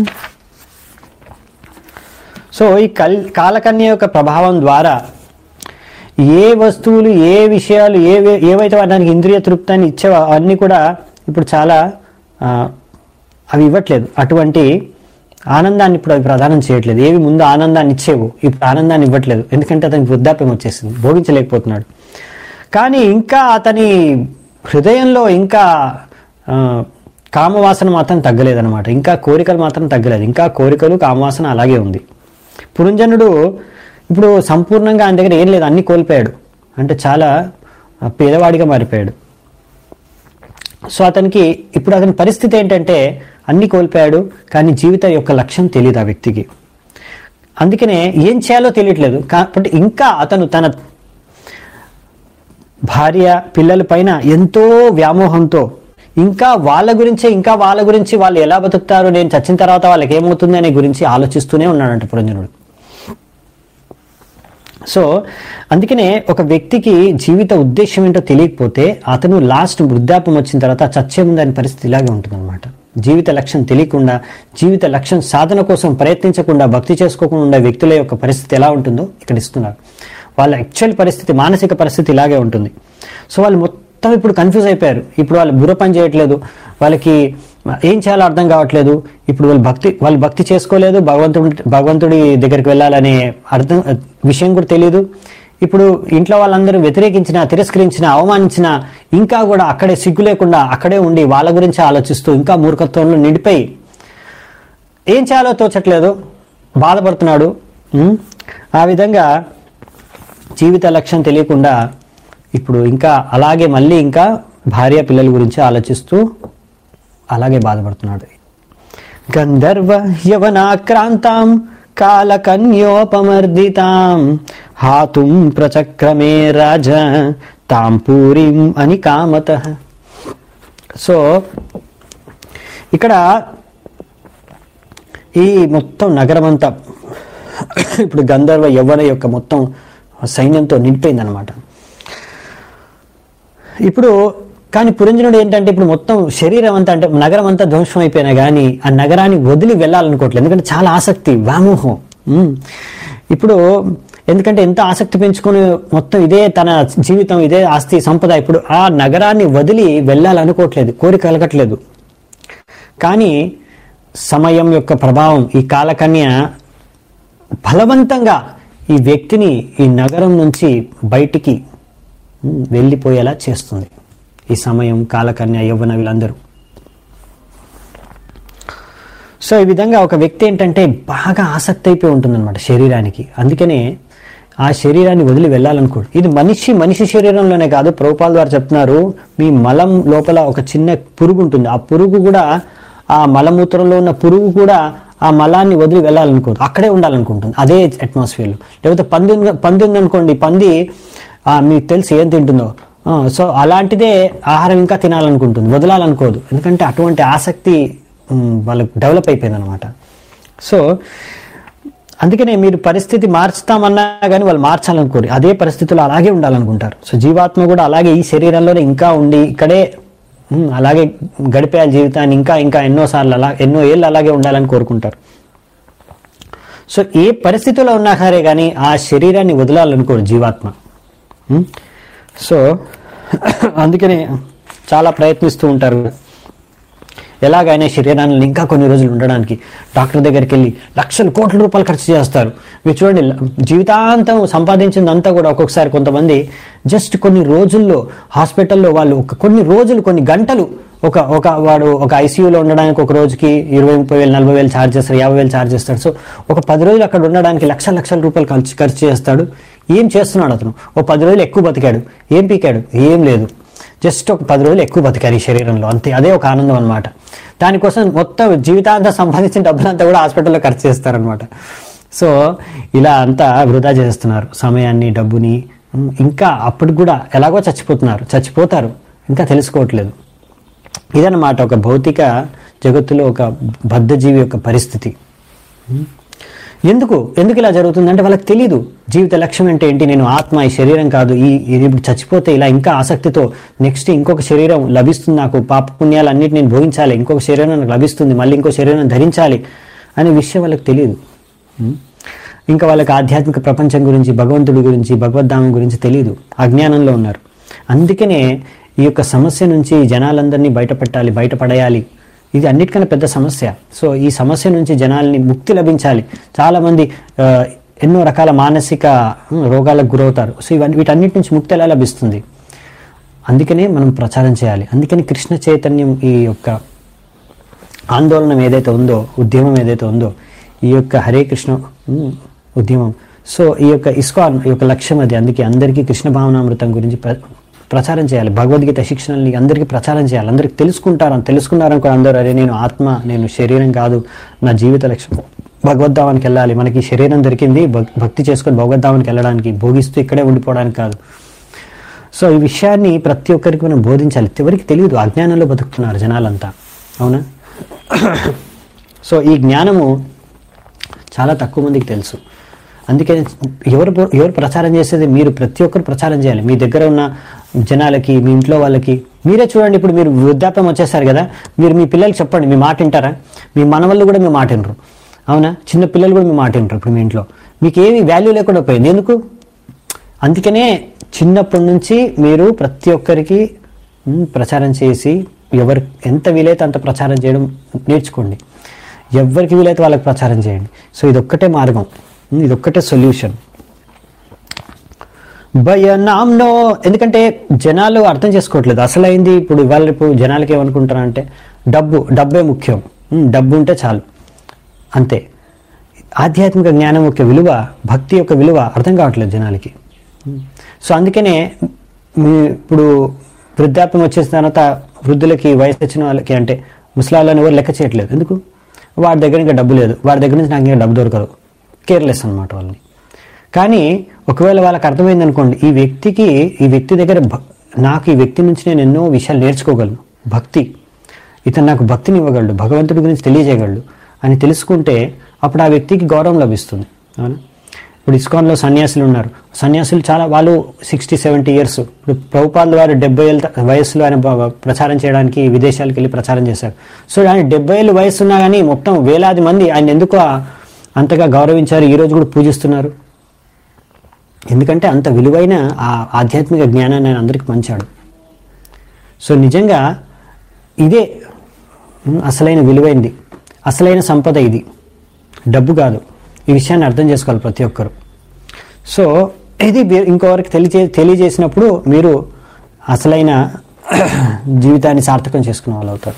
సో ఈ కాలకన్య యొక్క ప్రభావం ద్వారా ఏ వస్తువులు, ఏ విషయాలు, ఏవైతే దానికి ఇంద్రియ తృప్తాన్ని ఇచ్చేవో అవన్నీ కూడా ఇప్పుడు చాలా అవి ఇవ్వట్లేదు, అటువంటి ఆనందాన్ని ఇప్పుడు అవి ప్రదానం చేయట్లేదు. ఏవి ముందు ఆనందాన్ని ఇచ్చేవు ఇప్పుడు ఆనందాన్ని ఇవ్వట్లేదు, ఎందుకంటే అతనికి వృద్ధాప్యం వచ్చేసింది, భోగించలేకపోతున్నాడు. కానీ ఇంకా అతని హృదయంలో ఇంకా కామవాసన మాత్రం తగ్గలేదన్నమాట, ఇంకా కోరికలు మాత్రం తగ్గలేదు, ఇంకా కోరికలు కామవాసన అలాగే ఉంది. పురంజనుడు ఇప్పుడు సంపూర్ణంగా ఆయన దగ్గర ఏం లేదు, అన్ని కోల్పోయాడు, అంటే చాలా పేదవాడిగా మారిపోయాడు. సో అతనికి ఇప్పుడు అతని పరిస్థితి ఏంటంటే అన్ని కోల్పోయాడు, కానీ జీవితం యొక్క లక్ష్యం తెలియదు ఆ వ్యక్తికి. అందుకనే ఏం చేయాలో తెలియట్లేదు. కాబట్టి ఇంకా అతను తన భార్య పిల్లల పైన ఎంతో వ్యామోహంతో ఇంకా వాళ్ళ గురించి వాళ్ళు ఎలా బతుకుతారు, నేను చచ్చిన తర్వాత వాళ్ళకి ఏమవుతుంది అనే గురించి ఆలోచిస్తూనే ఉన్నాడంట పురంజనుడు. సో అందుకనే ఒక వ్యక్తికి జీవిత ఉద్దేశం ఏంటో తెలియకపోతే అతను లాస్ట్ వృద్ధాప్యం వచ్చిన తర్వాత చచ్చే ముందు ఆయన పరిస్థితి ఇలాగే ఉంటుందన్నమాట. జీవిత లక్ష్యం తెలియకుండా, జీవిత లక్ష్యం సాధన కోసం ప్రయత్నించకుండా, భక్తి చేసుకోకుండా ఉండే వ్యక్తుల యొక్క పరిస్థితి ఎలా ఉంటుందో ఇక్కడ ఇస్తున్నారు. వాళ్ళ యాక్చువల్ పరిస్థితి, మానసిక పరిస్థితి ఇలాగే ఉంటుంది. సో వాళ్ళు మొత్తం ఇప్పుడు కన్ఫ్యూజ్ అయిపోయారు. ఇప్పుడు వాళ్ళు బుర్ర పని చేయట్లేదు, వాళ్ళకి ఏం చేయాలో అర్థం కావట్లేదు. ఇప్పుడు వాళ్ళు భక్తి చేసుకోలేదు, భగవంతుడి దగ్గరికి వెళ్ళాలనే విషయం కూడా తెలియదు. ఇప్పుడు ఇంట్లో వాళ్ళందరూ వ్యతిరేకించిన, తిరస్కరించిన, అవమానించిన ఇంకా కూడా అక్కడే సిగ్గు లేకుండా అక్కడే ఉండి వాళ్ళ గురించి ఆలోచిస్తూ ఇంకా మూర్ఖత్వంలో నిండిపోయి ఏం చేయాలో తోచట్లేదు. బాధపడుతున్నాడు. ఆ విధంగా జీవిత లక్ష్యం తెలియకుండా ఇప్పుడు ఇంకా అలాగే మళ్ళీ ఇంకా భార్య పిల్లల గురించి ఆలోచిస్తూ అలాగే బాధపడుతున్నాడు. గంధర్వ యవనాక్రాంతాం కాలకన్యోపమర్దితాం హాతుం ప్రచక్రమే రాజ తాం పూరిం అని కామతః. సో ఇక్కడ ఈ మొత్తం నగరమంతా ఇప్పుడు గంధర్వ యవ్వన యొక్క మొత్తం సైన్యంతో నిండిపోయిందనమాట. ఇప్పుడు కానీ పురంజనుడు ఏంటంటే ఇప్పుడు మొత్తం శరీరం అంతా అంటే నగరం అంతా ధ్వంసం అయిపోయినా కానీ ఆ నగరాన్ని వదిలి వెళ్ళాలనుకోవట్లేదు. ఎందుకంటే చాలా ఆసక్తి, వ్యామోహం. ఇప్పుడు ఎందుకంటే ఎంత ఆసక్తి పెంచుకొని మొత్తం ఇదే తన జీవితం, ఇదే ఆస్తి సంపద, ఇప్పుడు ఆ నగరాన్ని వదిలి వెళ్ళాలనుకోవట్లేదు, కోరిక కలగట్లేదు. కానీ సమయం యొక్క ప్రభావం, ఈ కాలకన్య బలవంతంగా ఈ వ్యక్తిని ఈ నగరం నుంచి బయటికి వెళ్ళిపోయేలా చేస్తుంది. ఈ సమయం, కాలకన్య, యవ్వన వీళ్ళందరూ. సో ఈ విధంగా ఒక వ్యక్తి ఏంటంటే బాగా ఆసక్తి అయిపోయి ఉంటుందన్నమాట శరీరానికి. అందుకనే ఆ శరీరాన్ని వదిలి వెళ్ళాలనుకోడు. ఇది మనిషి శరీరంలోనే కాదు, ప్రభుపాల్ వారు చెప్తున్నారు, మీ మలం లోపల ఒక చిన్న పురుగు ఉంటుంది. ఆ పురుగు కూడా, ఆ మలమూత్రంలో ఉన్న పురుగు కూడా ఆ మలాన్ని వదిలి వెళ్ళాలనుకోదు, అక్కడే ఉండాలనుకుంటుంది అదే అట్మాస్ఫియర్లో. లేకపోతే పంది ఉందనుకోండి, పంది మీకు తెలిసి ఏం తింటుందో, సో అలాంటిదే ఆహారం ఇంకా తినాలనుకుంటుంది, వదలాలనుకోదు. ఎందుకంటే అటువంటి ఆసక్తి వాళ్ళకు డెవలప్ అయిపోయింది అనమాట. సో అందుకనే మీరు పరిస్థితి మార్చుతామన్నా కానీ వాళ్ళు మార్చాలనుకోరు, అదే పరిస్థితుల్లో అలాగే ఉండాలనుకుంటారు. సో జీవాత్మ కూడా అలాగే ఈ శరీరంలోనే ఇంకా ఉండి ఇక్కడే అలాగే గడిపేయాలి జీవితాన్ని, ఇంకా ఎన్నోసార్లు ఎన్నో ఏళ్ళు అలాగే ఉండాలని కోరుకుంటారు. సో ఏ పరిస్థితిలో ఉన్నా సరే కానీ ఆ శరీరాన్ని వదలాలనుకోరు జీవాత్మ. సో అందుకనే చాలా ప్రయత్నిస్తూ ఉంటారు ఎలాగైనా శరీరాన్ని ఇంకా కొన్ని రోజులు ఉండడానికి. డాక్టర్ దగ్గరికి వెళ్ళి లక్షలు కోట్ల రూపాయలు ఖర్చు చేస్తారు. మీరు చూడండి, జీవితాంతం సంపాదించిందంతా కూడా ఒక్కొక్కసారి కొంతమంది జస్ట్ కొన్ని రోజుల్లో హాస్పిటల్లో వాళ్ళు కొన్ని రోజులు, కొన్ని గంటలు వాడు ఒక ఐసీయూలో ఉండడానికి ఒక రోజుకి 20,000, 30,000, 40,000 ఛార్జ్ చేస్తాడు, 50,000 ఛార్జ్ చేస్తాడు. సో ఒక 10 రోజులు అక్కడ ఉండడానికి లక్షల రూపాయలు ఖర్చు చేస్తాడు. ఏం చేస్తున్నాడు అతను? 10 రోజులు ఎక్కువ బతికాడు, ఏం పీకాడు? ఏం లేదు, జస్ట్ ఒక 10 రోజులు ఎక్కువ బతికారు ఈ శరీరంలో, అంతే. అదే ఒక ఆనందం అనమాట. దానికోసం మొత్తం జీవితాంతం సంపాదించిన డబ్బులంతా కూడా హాస్పిటల్లో ఖర్చు చేస్తారనమాట. సో ఇలా అంతా వృధా చేస్తున్నారు సమయాన్ని, డబ్బుని. ఇంకా అప్పుడు కూడా ఎలాగో చచ్చిపోతారు, ఇంకా తెలుసుకోవట్లేదు. ఇదన్నమాట ఒక భౌతిక జగత్తులో ఒక బద్ధజీవి యొక్క పరిస్థితి. ఎందుకు ఇలా జరుగుతుందంటే వాళ్ళకి తెలీదు జీవిత లక్ష్యం అంటే ఏంటి. నేను ఆత్మ, ఈ శరీరం కాదు. ఇప్పుడు చచ్చిపోతే ఇలా ఇంకా ఆసక్తితో నెక్స్ట్ ఇంకొక శరీరం లభిస్తుంది నాకు, పాప పుణ్యాలు అన్నిటి నేను భోగించాలి, ఇంకొక శరీరం నాకు లభిస్తుంది, మళ్ళీ ఇంకో శరీరం ధరించాలి అనే విషయం వాళ్ళకి తెలియదు. ఇంకా వాళ్ళకి ఆధ్యాత్మిక ప్రపంచం గురించి, భగవంతుడి గురించి, భగవద్ధామం గురించి తెలియదు, అజ్ఞానంలో ఉన్నారు. అందుకనే ఈ యొక్క సమస్య నుంచి జనాలందరినీ బయటపడేయాలి. ఇది అన్నిటికన్నా పెద్ద సమస్య. సో ఈ సమస్య నుంచి జనాల్ని ముక్తి లభించాలి. చాలామంది ఎన్నో రకాల మానసిక రోగాలకు గురవుతారు. సో వీటన్నిటి నుంచి ముక్తి ఎలా లభిస్తుంది? అందుకనే మనం ప్రచారం చేయాలి. అందుకని కృష్ణ చైతన్యం ఈ యొక్క ఆందోళన ఏదైతే ఉందో, ఉద్యమం ఏదైతే ఉందో, ఈ యొక్క హరే కృష్ణ ఉద్యమం, సో ఈ యొక్క ఇస్కాన్ యొక్క లక్ష్యం అది. అందుకే అందరికీ కృష్ణ భావనామృతం గురించి ప్రచారం చేయాలి. భగవద్గీత శిక్షణల్ని అందరికీ ప్రచారం చేయాలి. అందరికీ తెలుసుకున్నారనుకో అందరూ, అరే నేను ఆత్మ, నేను శరీరం కాదు, నా జీవిత లక్ష్యం భగవద్ధామానికి వెళ్ళాలి. మనకి శరీరం దొరికింది భక్తి చేసుకొని భగవద్ధామానికి వెళ్ళడానికి, భోగిస్తూ ఇక్కడే ఉండిపోవడానికి కాదు. సో ఈ విషయాన్ని ప్రతి ఒక్కరికి మనం బోధించాలి. ఎవరికి తెలియదు, అజ్ఞానంలో బతుకుతున్నారు జనాలంతా, అవునా? సో ఈ జ్ఞానము చాలా తక్కువ మందికి తెలుసు. అందుకే ఎవరు ప్రచారం చేసేది? మీరు ప్రతి ఒక్కరు ప్రచారం చేయాలి. మీ దగ్గర ఉన్న జనాలకి, మీ ఇంట్లో వాళ్ళకి. మీరే చూడండి, ఇప్పుడు మీరు వృద్ధాప్యం వచ్చేసారు కదా, మీరు మీ పిల్లలకి చెప్పండి, మీ మాట వింటారా? మీ మనవళ్ళు కూడా మీ మాట వినరు, అవునా? చిన్న పిల్లలు కూడా మీ మాట వింటారు. ఇప్పుడు మీ ఇంట్లో మీకు ఏమి వాల్యూ లేకుండా పోయింది. ఎందుకు? అందుకనే చిన్నప్పటి నుంచి మీరు ప్రతి ఒక్కరికి ప్రచారం చేసి, ఎవరు ఎంత వీలైతే అంత ప్రచారం చేయడం నేర్చుకోండి. ఎవరికి వీలైతే వాళ్ళకి ప్రచారం చేయండి. సో ఇదొక్కటే మార్గం, ఇదొక్కటే సొల్యూషన్. భయనాంనో, ఎందుకంటే జనాలు అర్థం చేసుకోవట్లేదు అసలైంది. ఇప్పుడు ఇవాళ రేపు జనాలకి ఏమనుకుంటారంటే డబ్బే ముఖ్యం, డబ్బు ఉంటే చాలు, అంతే. ఆధ్యాత్మిక జ్ఞానం యొక్క విలువ, భక్తి యొక్క విలువ అర్థం కావట్లేదు జనాలకి. సో అందుకనే ఇప్పుడు వృద్ధాప్యం వచ్చేసిన తర్వాత వృద్ధులకి, వయసు వచ్చిన వాళ్ళకి, అంటే ముసలాళ్ళని ఎవరు లెక్క చేయట్లేదు. ఎందుకు? వాడి దగ్గర ఇంకా డబ్బు లేదు, వాడి దగ్గర నుంచి నాకు ఇంకా డబ్బు దొరకదు, కేర్లెస్ అనమాట వాళ్ళని. కానీ ఒకవేళ వాళ్ళకి అర్థమైంది అనుకోండి, ఈ వ్యక్తి దగ్గర నాకు ఈ వ్యక్తి నుంచి నేను ఎన్నో విషయాలు నేర్చుకోగలను, భక్తి, ఇతను నాకు భక్తిని ఇవ్వగలడు, భగవంతుడి గురించి తెలియజేయగలడు అని తెలుసుకుంటే అప్పుడు ఆ వ్యక్తికి గౌరవం లభిస్తుంది. అవునా? ఇప్పుడు ఇస్కాన్లో సన్యాసులు ఉన్నారు. సన్యాసులు చాలా, వాళ్ళు 60-70 ఇయర్స్. ఇప్పుడు ప్రభుపాదుల వారు 70 ఏళ్ళ వయసులో ఆయన ప్రచారం చేయడానికి విదేశాలకు వెళ్ళి ప్రచారం చేశారు. సో ఆయన 70 ఏళ్ళ వయసు ఉన్నా కానీ మొత్తం వేలాది మంది ఆయన ఎందుకు అంతగా గౌరవించారు, ఈరోజు కూడా పూజిస్తున్నారు. ఎందుకంటే అంత విలువైన ఆ ఆధ్యాత్మిక జ్ఞానాన్ని ఆయన అందరికీ పంచాడు. సో నిజంగా ఇదే అసలైన విలువైంది, అసలైన సంపద ఇది, డబ్బు కాదు. ఈ విషయాన్ని అర్థం చేసుకోవాలి ప్రతి ఒక్కరు. సో ఇది ఇంకొకరికి తెలియజేసినప్పుడు మీరు అసలైన జీవితాన్ని సార్థకం చేసుకునే వాళ్ళు అవుతారు.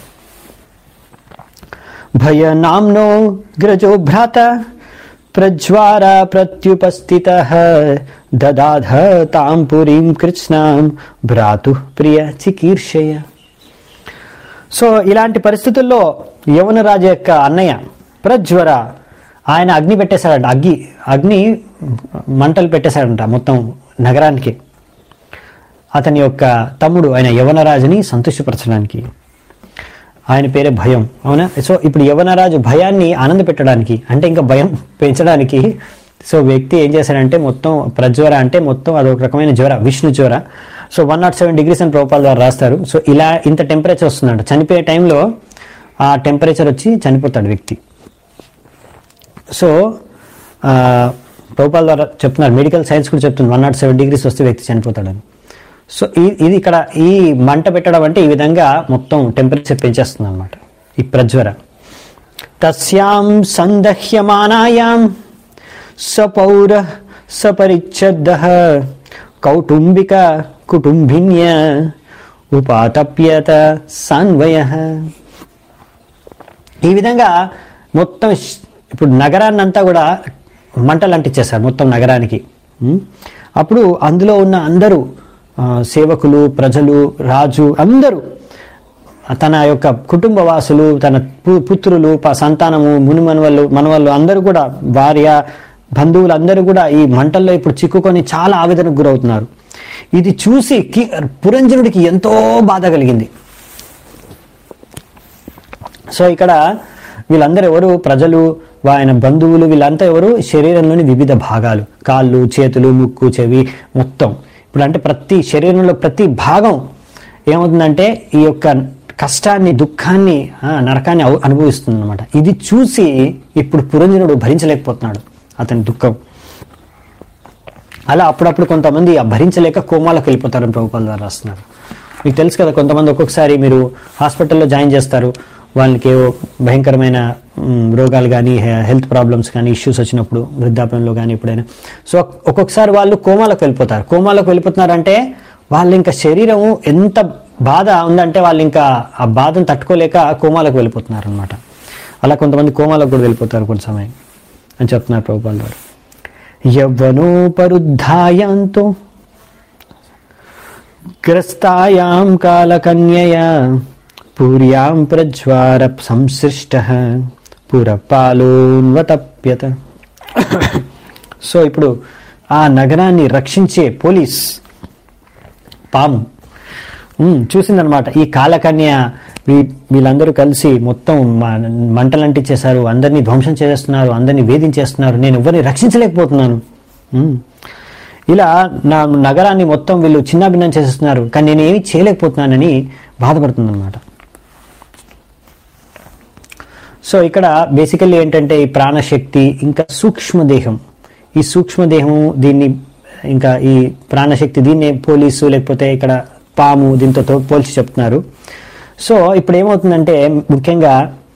భయ నామ్నో గ్రజో భ్రాత ప్రజ్వార ప్రత్యుపస్థితః దదాధ తాం పురీం కృష్ణాం భ్రాతు ప్రియ చికీర్షయ. సో ఇలాంటి పరిస్థితుల్లో యవనరాజు యొక్క అన్నయ్య ప్రజ్వర, ఆయన అగ్ని పెట్టేశాడంట, అగ్ని మంటలు పెట్టేశాడంట మొత్తం నగరానికి. అతని యొక్క తమ్ముడు ఆయన యవనరాజుని సంతృష్టిపరచడానికి, ఆయన పేరే భయం. అవునా? సో ఇప్పుడు యవనరాజు భయాన్ని ఆనంద పెట్టడానికి, అంటే ఇంకా భయం పెంచడానికి, సో వ్యక్తి ఏం చేశాడంటే మొత్తం ప్రజ్వర అంటే మొత్తం అదొక రకమైన జ్వర, విష్ణు జ్వర. సో 107 degrees అని ప్రభుపాల ద్వారా రాస్తారు. సో ఇలా ఇంత టెంపరేచర్ వస్తుందంట. చనిపోయే టైంలో ఆ టెంపరేచర్ వచ్చి చనిపోతాడు వ్యక్తి. సో ప్రభుపాల ద్వారా చెప్తున్నారు, మెడికల్ సైన్స్ కూడా చెప్తుంది 107 degrees వస్తే వ్యక్తి చనిపోతాడని. సో ఇది ఇక్కడ ఈ మంట పెట్టడం అంటే ఈ విధంగా మొత్తం టెంపరేచర్ పెంచేస్తుంది అనమాట ఈ ప్రజ్వర. తస్యాం సందహ్యమానాయాం సపౌర సపరిచ్ఛద్దః కౌటుంబిక కుటుంబిన్య ఉపాతప్యత సాన్వయః. ఈ విధంగా మొత్తం ఇప్పుడు నగరాన్ని అంతా కూడా మంటలు అంటించేశారు మొత్తం నగరానికి. అప్పుడు అందులో ఉన్న అందరూ సేవకులు, ప్రజలు, రాజు అందరూ, తన యొక్క కుటుంబ వాసులు, తన పుత్రులు, సంతానము, మనవళ్ళు అందరూ కూడా, భార్య, బంధువులు అందరూ కూడా ఈ మంటల్లో ఇప్పుడు చిక్కుకొని చాలా ఆవేదనకు గురవుతున్నారు. ఇది చూసి పురంజనుడికి ఎంతో బాధ కలిగింది. సో ఇక్కడ వీళ్ళందరూ ఎవరు? ప్రజలు, ఆయన బంధువులు, వీళ్ళంతా ఎవరు? శరీరంలోని వివిధ భాగాలు, కాళ్ళు, చేతులు, ముక్కు, చెవి, మొత్తం. ఇప్పుడు అంటే ప్రతి శరీరంలో ప్రతి భాగం ఏమవుతుందంటే ఈ యొక్క కష్టాన్ని, దుఃఖాన్ని, నరకాన్ని అనుభవిస్తుంది అనమాట. ఇది చూసి ఇప్పుడు పురంజనుడు భరించలేకపోతున్నాడు అతని దుఃఖం. అలా అప్పుడప్పుడు కొంతమంది భరించలేక కోమాలకు వెళ్ళిపోతారని ప్రభుపాల ద్వారా రాస్తున్నారు. మీకు తెలుసు కదా, కొంతమంది ఒక్కొక్కసారి మీరు హాస్పిటల్లో జాయిన్ చేస్తారు, వాళ్ళకి ఏవో భయంకరమైన రోగాలు కానీ, హెల్త్ ప్రాబ్లమ్స్ కానీ, ఇష్యూస్ వచ్చినప్పుడు వృద్ధాప్యంలో కానీ ఎప్పుడైనా. సో ఒక్కొక్కసారి వాళ్ళు కోమాలకు వెళ్ళిపోతారు. కోమాలకు వెళ్ళిపోతున్నారంటే వాళ్ళు ఇంకా శరీరం ఎంత బాధ ఉందంటే వాళ్ళు ఇంకా ఆ బాధను తట్టుకోలేక కోమాలకు వెళ్ళిపోతున్నారు అనమాట. అలా కొంతమంది కోమాలకు కూడా వెళ్ళిపోతారు కొంత సమయం అని చెప్తున్నారు ప్రభుపాల ద్వారా. యవ్వనోపరుద్ధాయాంతో గ్రస్తాయాం కాలకన్యయా పూర్యాం ప్రజ్వార సంసృష్టః పురపాలోన్వతప్యత. సో ఇప్పుడు ఆ నగరాన్ని రక్షించే పోలీస్ పాము చూసిందనమాట. ఈ కాలకన్య వీళ్ళందరూ కలిసి మొత్తం మంటలంటించేశారు, అందరినీ ధ్వంసం చేసేస్తున్నారు, అందరినీ వేధించేస్తున్నారు, నేను ఎవరిని రక్షించలేకపోతున్నాను, ఇలా నా నగరాన్ని మొత్తం వీళ్ళు చిన్నాభిన్నం చేసేస్తున్నారు, కానీ నేను ఏమీ చేయలేకపోతున్నానని బాధపడుతుందన్నమాట. సో ఇక్కడ బేసికల్లీ ఏంటంటే ఈ ప్రాణశక్తి ఇంకా సూక్ష్మదేహం, ఈ సూక్ష్మదేహం, దీన్ని ఇంకా ఈ ప్రాణశక్తి, దీన్ని పోలీసు లేకపోతే ఇక్కడ పాము దీంతో పోల్చి చెప్తున్నారు. సో ఇప్పుడు ఏమవుతుందంటే ముఖ్యంగా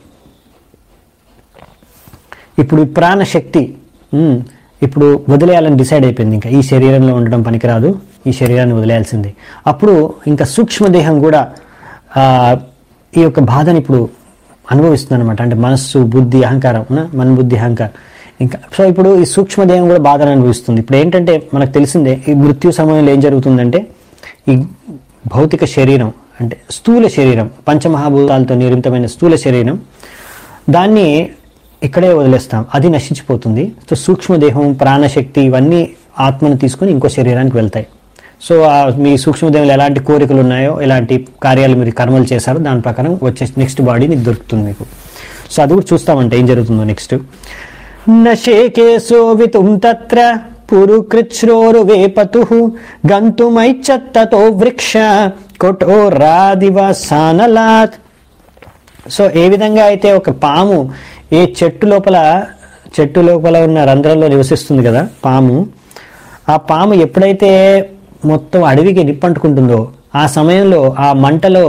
ఇప్పుడు ఈ ప్రాణశక్తి ఇప్పుడు వదిలేయాలని డిసైడ్ అయిపోయింది. ఇంకా ఈ శరీరంలో ఉండడం పనికిరాదు, ఈ శరీరాన్ని వదిలేయాల్సిందే. అప్పుడు ఇంకా సూక్ష్మదేహం కూడా ఈ యొక్క బాధని ఇప్పుడు అనుభవిస్తుంది అనమాట. అంటే మనస్సు, బుద్ధి, అహంకారం, మన బుద్ధి, అహంకారం ఇంకా సో ఇప్పుడు ఈ సూక్ష్మదేహం కూడా బాధను అనుభవిస్తుంది. ఇప్పుడు ఏంటంటే మనకు తెలిసిందే ఈ మృత్యు సమయంలో ఏం జరుగుతుందంటే ఈ భౌతిక శరీరం అంటే స్థూల శరీరం పంచమహాభూతాలతో నిర్మితమైన స్థూల శరీరం దాన్ని ఇక్కడే వదిలేస్తాం, అది నశించిపోతుంది. సో సూక్ష్మదేహం ప్రాణశక్తి ఇవన్నీ ఆత్మను తీసుకొని ఇంకో శరీరానికి వెళ్తాయి. సో మీ సూక్ష్మదేహంలో ఎలాంటి కోరికలు ఉన్నాయో ఎలాంటి కార్యాలు మీరు కర్మలు చేశారో దాని ప్రకారం వచ్చే నెక్స్ట్ బాడీ మీకు దొరుకుతుంది మీకు. సో అది కూడా చూస్తామంటే ఏం జరుగుతుందో నెక్స్ట్. నశేకేశో వితుం తత్ర పురుకృచ్ఛ్రోరువేపతుః గంతుమైచ్చత్తతో వృక్ష కొఠోరాదివ సానలాత్. సో ఏ విధంగా అయితే ఒక పాము ఏ చెట్టు లోపల ఉన్న రంధ్రంలో నివసిస్తుంది కదా పాము, ఆ పాము ఎప్పుడైతే మొత్తం అడవికి నిప్పంటుకుంటుందో ఆ సమయంలో ఆ మంటలో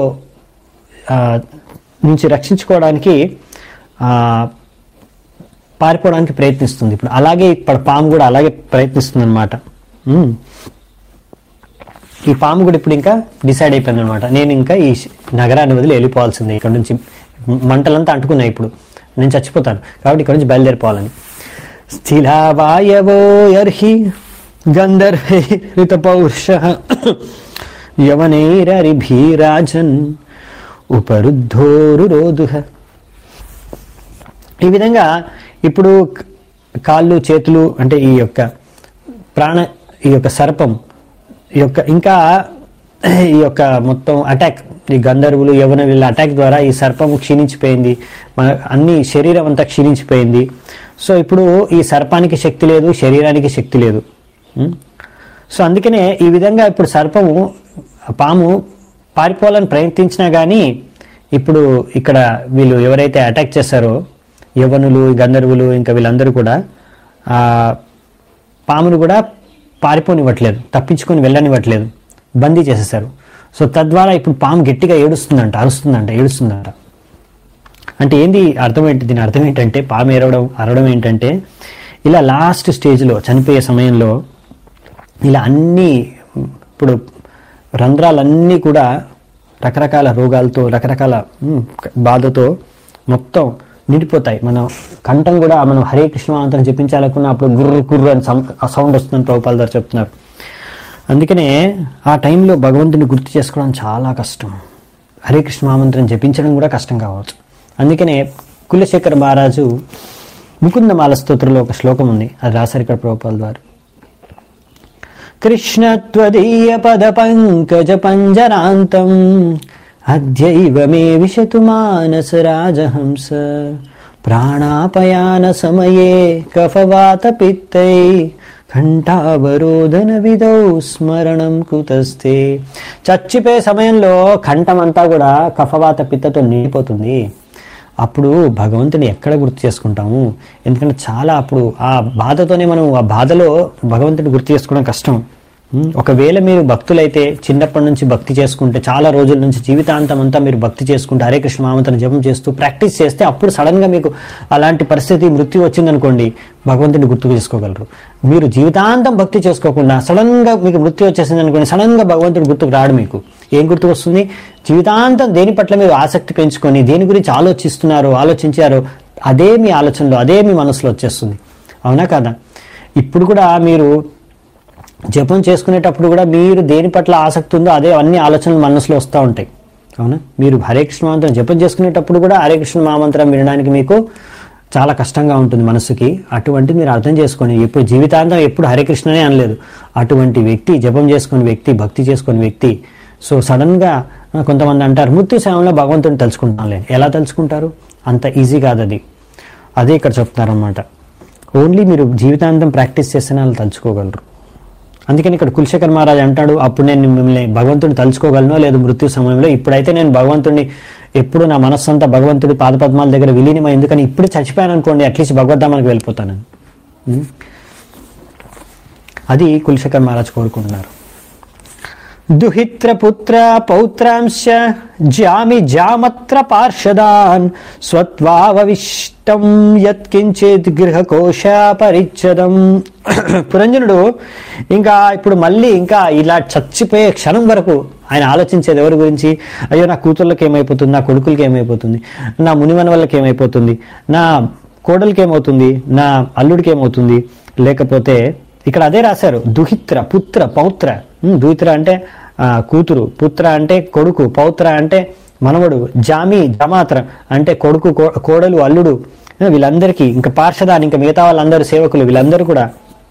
నుంచి రక్షించుకోవడానికి పారిపోవడానికి ప్రయత్నిస్తుంది. ఇప్పుడు అలాగే ఇప్పుడు పాము కూడా అలాగే ప్రయత్నిస్తుంది అనమాట. ఈ పాము కూడా ఇప్పుడు ఇంకా డిసైడ్ అయిపోయింది అనమాట, నేను ఇంకా ఈ నగరాన్ని వదిలి వెళ్ళిపోవాల్సిందే, ఇక్కడ నుంచి మంటలంతా అంటుకున్నాయి, ఇప్పుడు నేను చచ్చిపోతాను కాబట్టి ఇక్కడ నుంచి బయలుదేరిపోవాలని. స్థిలావాయవో యర్హి గంధర్వైరిత పౌరుష యవనైరరిభీరాజన్ ఉపరుద్ధోరురోధుః. ఈ విధంగా ఇప్పుడు కాళ్ళు చేతులు అంటే ఈ యొక్క ఈ యొక్క సర్పం ఇంకా ఈ యొక్క మొత్తం అటాక్, ఈ గంధర్వులు యవన వీళ్ళ అటాక్ ద్వారా ఈ సర్పము క్షీణించిపోయింది, అన్ని శరీరం అంతా క్షీణించిపోయింది. సో ఇప్పుడు ఈ సర్పానికి శక్తి లేదు, శరీరానికి శక్తి లేదు. సో అందుకనే ఈ విధంగా ఇప్పుడు పాము పారిపోవాలని ప్రయత్నించినా కానీ ఇప్పుడు ఇక్కడ వీళ్ళు ఎవరైతే అటాక్ చేశారో యవనులు గంధర్వులు ఇంకా వీళ్ళందరూ కూడా పామును కూడా పారిపోనివ్వట్లేదు, తప్పించుకొని వెళ్ళనివ్వట్లేదు, బందీ చేసేసారు. సో తద్వారా ఇప్పుడు పాము గట్టిగా ఏడుస్తుందంట. అంటే ఏంది అర్థం ఏంటి, దీని అర్థం ఏంటంటే పాము అరవడం ఏంటంటే ఇలా లాస్ట్ స్టేజ్లో చనిపోయే సమయంలో ఇలా అన్నీ ఇప్పుడు రంధ్రాలన్నీ కూడా రకరకాల రోగాలతో రకరకాల బాధతో మొత్తం నిండిపోతాయి. మన కంఠం కూడా మనం హరే కృష్ణ మంత్రం జపించాలనుకున్న అప్పుడు గుర్రు గుర్రు అని సౌండ్ వస్తుందని ప్రభుపాల్ గారు చెప్తున్నారు. అందుకనే ఆ టైంలో భగవంతుని గుర్తు చేసుకోవడం చాలా కష్టం, హరే కృష్ణ మహామంత్రం జపించడం కూడా కష్టం కావచ్చు. అందుకనే కులశేఖర మహారాజు ముకుందమాల స్తోత్రంలో ఒక శ్లోకం ఉంది, అది రాశారు ఇక్కడ ప్రభుపాల్ గారు. కృష్ణత్వదీయ పద పంకజ పంజరాంతం అద్యైవ మే విశతు మానస రాజహంస ప్రాణాపయాన సమయే కఫవాత పిత్తై కంఠావరోధన విధౌ స్మరణం కుతస్తే. చచ్చిపోయే సమయంలో కంఠమంతా కూడా కఫవాత పిత్తతో నిండిపోతుంది. అప్పుడు భగవంతుని ఎక్కడ గుర్తు చేసుకుంటాము? ఎందుకంటే చాలా అప్పుడు ఆ బాధతోనే మనం ఆ బాధలో భగవంతుని గుర్తు చేసుకోవడం కష్టం. ఒకవేళ మీరు భక్తులైతే చిన్నప్పటి నుంచి భక్తి చేసుకుంటే చాలా రోజుల నుంచి జీవితాంతం అంతా మీరు భక్తి చేసుకుంటే హరే కృష్ణ మహామంత్రం జపం చేస్తూ ప్రాక్టీస్ చేస్తే అప్పుడు సడన్ గా మీకు అలాంటి పరిస్థితి మృత్యు వచ్చిందనుకోండి భగవంతుని గుర్తు చేసుకోగలరు. మీరు జీవితాంతం భక్తి చేసుకోకుండా సడన్ గా మీకు మృత్యు వచ్చేసింది అనుకోండి, సడన్ గా భగవంతుడి గుర్తుకు రాడు. మీకు ఏం గుర్తుకు వస్తుంది? జీవితాంతం దేని పట్ల మీరు ఆసక్తి పెంచుకొని దేని గురించి ఆలోచించారో అదే మీ ఆలోచనలో అదే మీ మనసులో వచ్చేస్తుంది. అవునా కదా? ఇప్పుడు కూడా మీరు జపం చేసుకునేటప్పుడు కూడా మీరు దేని పట్ల ఆసక్తి ఉందో అదే అన్ని ఆలోచనలు మనసులో వస్తూ ఉంటాయి. అవునా? మీరు హరే కృష్ణ మహామంత్రం జపం చేసుకునేటప్పుడు కూడా హరే కృష్ణ మహామంత్రం వినడానికి మీకు చాలా కష్టంగా ఉంటుంది మనసుకి. అటువంటి మీరు అర్థం చేసుకొని ఎప్పుడు జీవితాంతం ఎప్పుడు హరే కృష్ణనే అనలేదు అటువంటి వ్యక్తి, జపం చేసుకునే వ్యక్తి, భక్తి చేసుకునే వ్యక్తి. సో సడన్ గా కొంతమంది అంటారు మృత్యు సమయంలో భగవంతుని తలుచుకుంటాంలే. ఎలా తలుచుకుంటారు? అంత ఈజీ కాదు అది. అదే ఇక్కడ చెప్తున్నారు అనమాట. ఓన్లీ మీరు జీవితాంతం ప్రాక్టీస్ చేస్తేనే వాళ్ళు తలుచుకోగలరు. అందుకని ఇక్కడ కులశేఖర్ మహారాజ్ అంటాడు, అప్పుడు నేను మిమ్మల్ని భగవంతుడిని తలుచుకోగలను లేదు మృత్యు సమయంలో. ఇప్పుడైతే నేను భగవంతుడిని ఎప్పుడు నా మనస్సు అంతా భగవంతుడి పాదపద్మాల దగ్గర విలీనమై, ఎందుకని ఇప్పుడు చచ్చిపోయాను అనుకోండి అట్లీస్ట్ భగవద్ధామానికి వెళ్ళిపోతానని. అది కులశేఖర్ మహారాజ్ కోరుకుంటున్నారు. దుహిత్ర పుత్ర పౌత్రాంశ జామి జామత్ర పార్షదాన్ స్వత్వావవిష్టం యత్కించిత్ గృహకోశ పరిచ్ఛదం. పురంజనుడు ఇంకా ఇప్పుడు మళ్ళీ ఇంకా ఇలా చచ్చిపోయే క్షణం వరకు ఆయన ఆలోచించేది ఎవరి గురించి? అయ్యో నా కూతుర్లకి ఏమైపోతుంది, నా కొడుకులకి ఏమైపోతుంది, నా మునిమన వాళ్ళకి ఏమైపోతుంది, నా కోడలికి ఏమవుతుంది, నా అల్లుడికి ఏమవుతుంది, లేకపోతే ఇక్కడ అదే రాశారు దుహిత్ర పుత్ర పౌత్ర. దుహిత్ర అంటే కూతురు, పుత్ర అంటే కొడుకు, పౌత్ర అంటే మనవడు, జమాత్ర అంటే కొడుకు, కోడలు, అల్లుడు, వీళ్ళందరికీ, ఇంకా పార్షదాని, ఇంకా మిగతా వాళ్ళందరూ సేవకులు, వీళ్ళందరూ కూడా.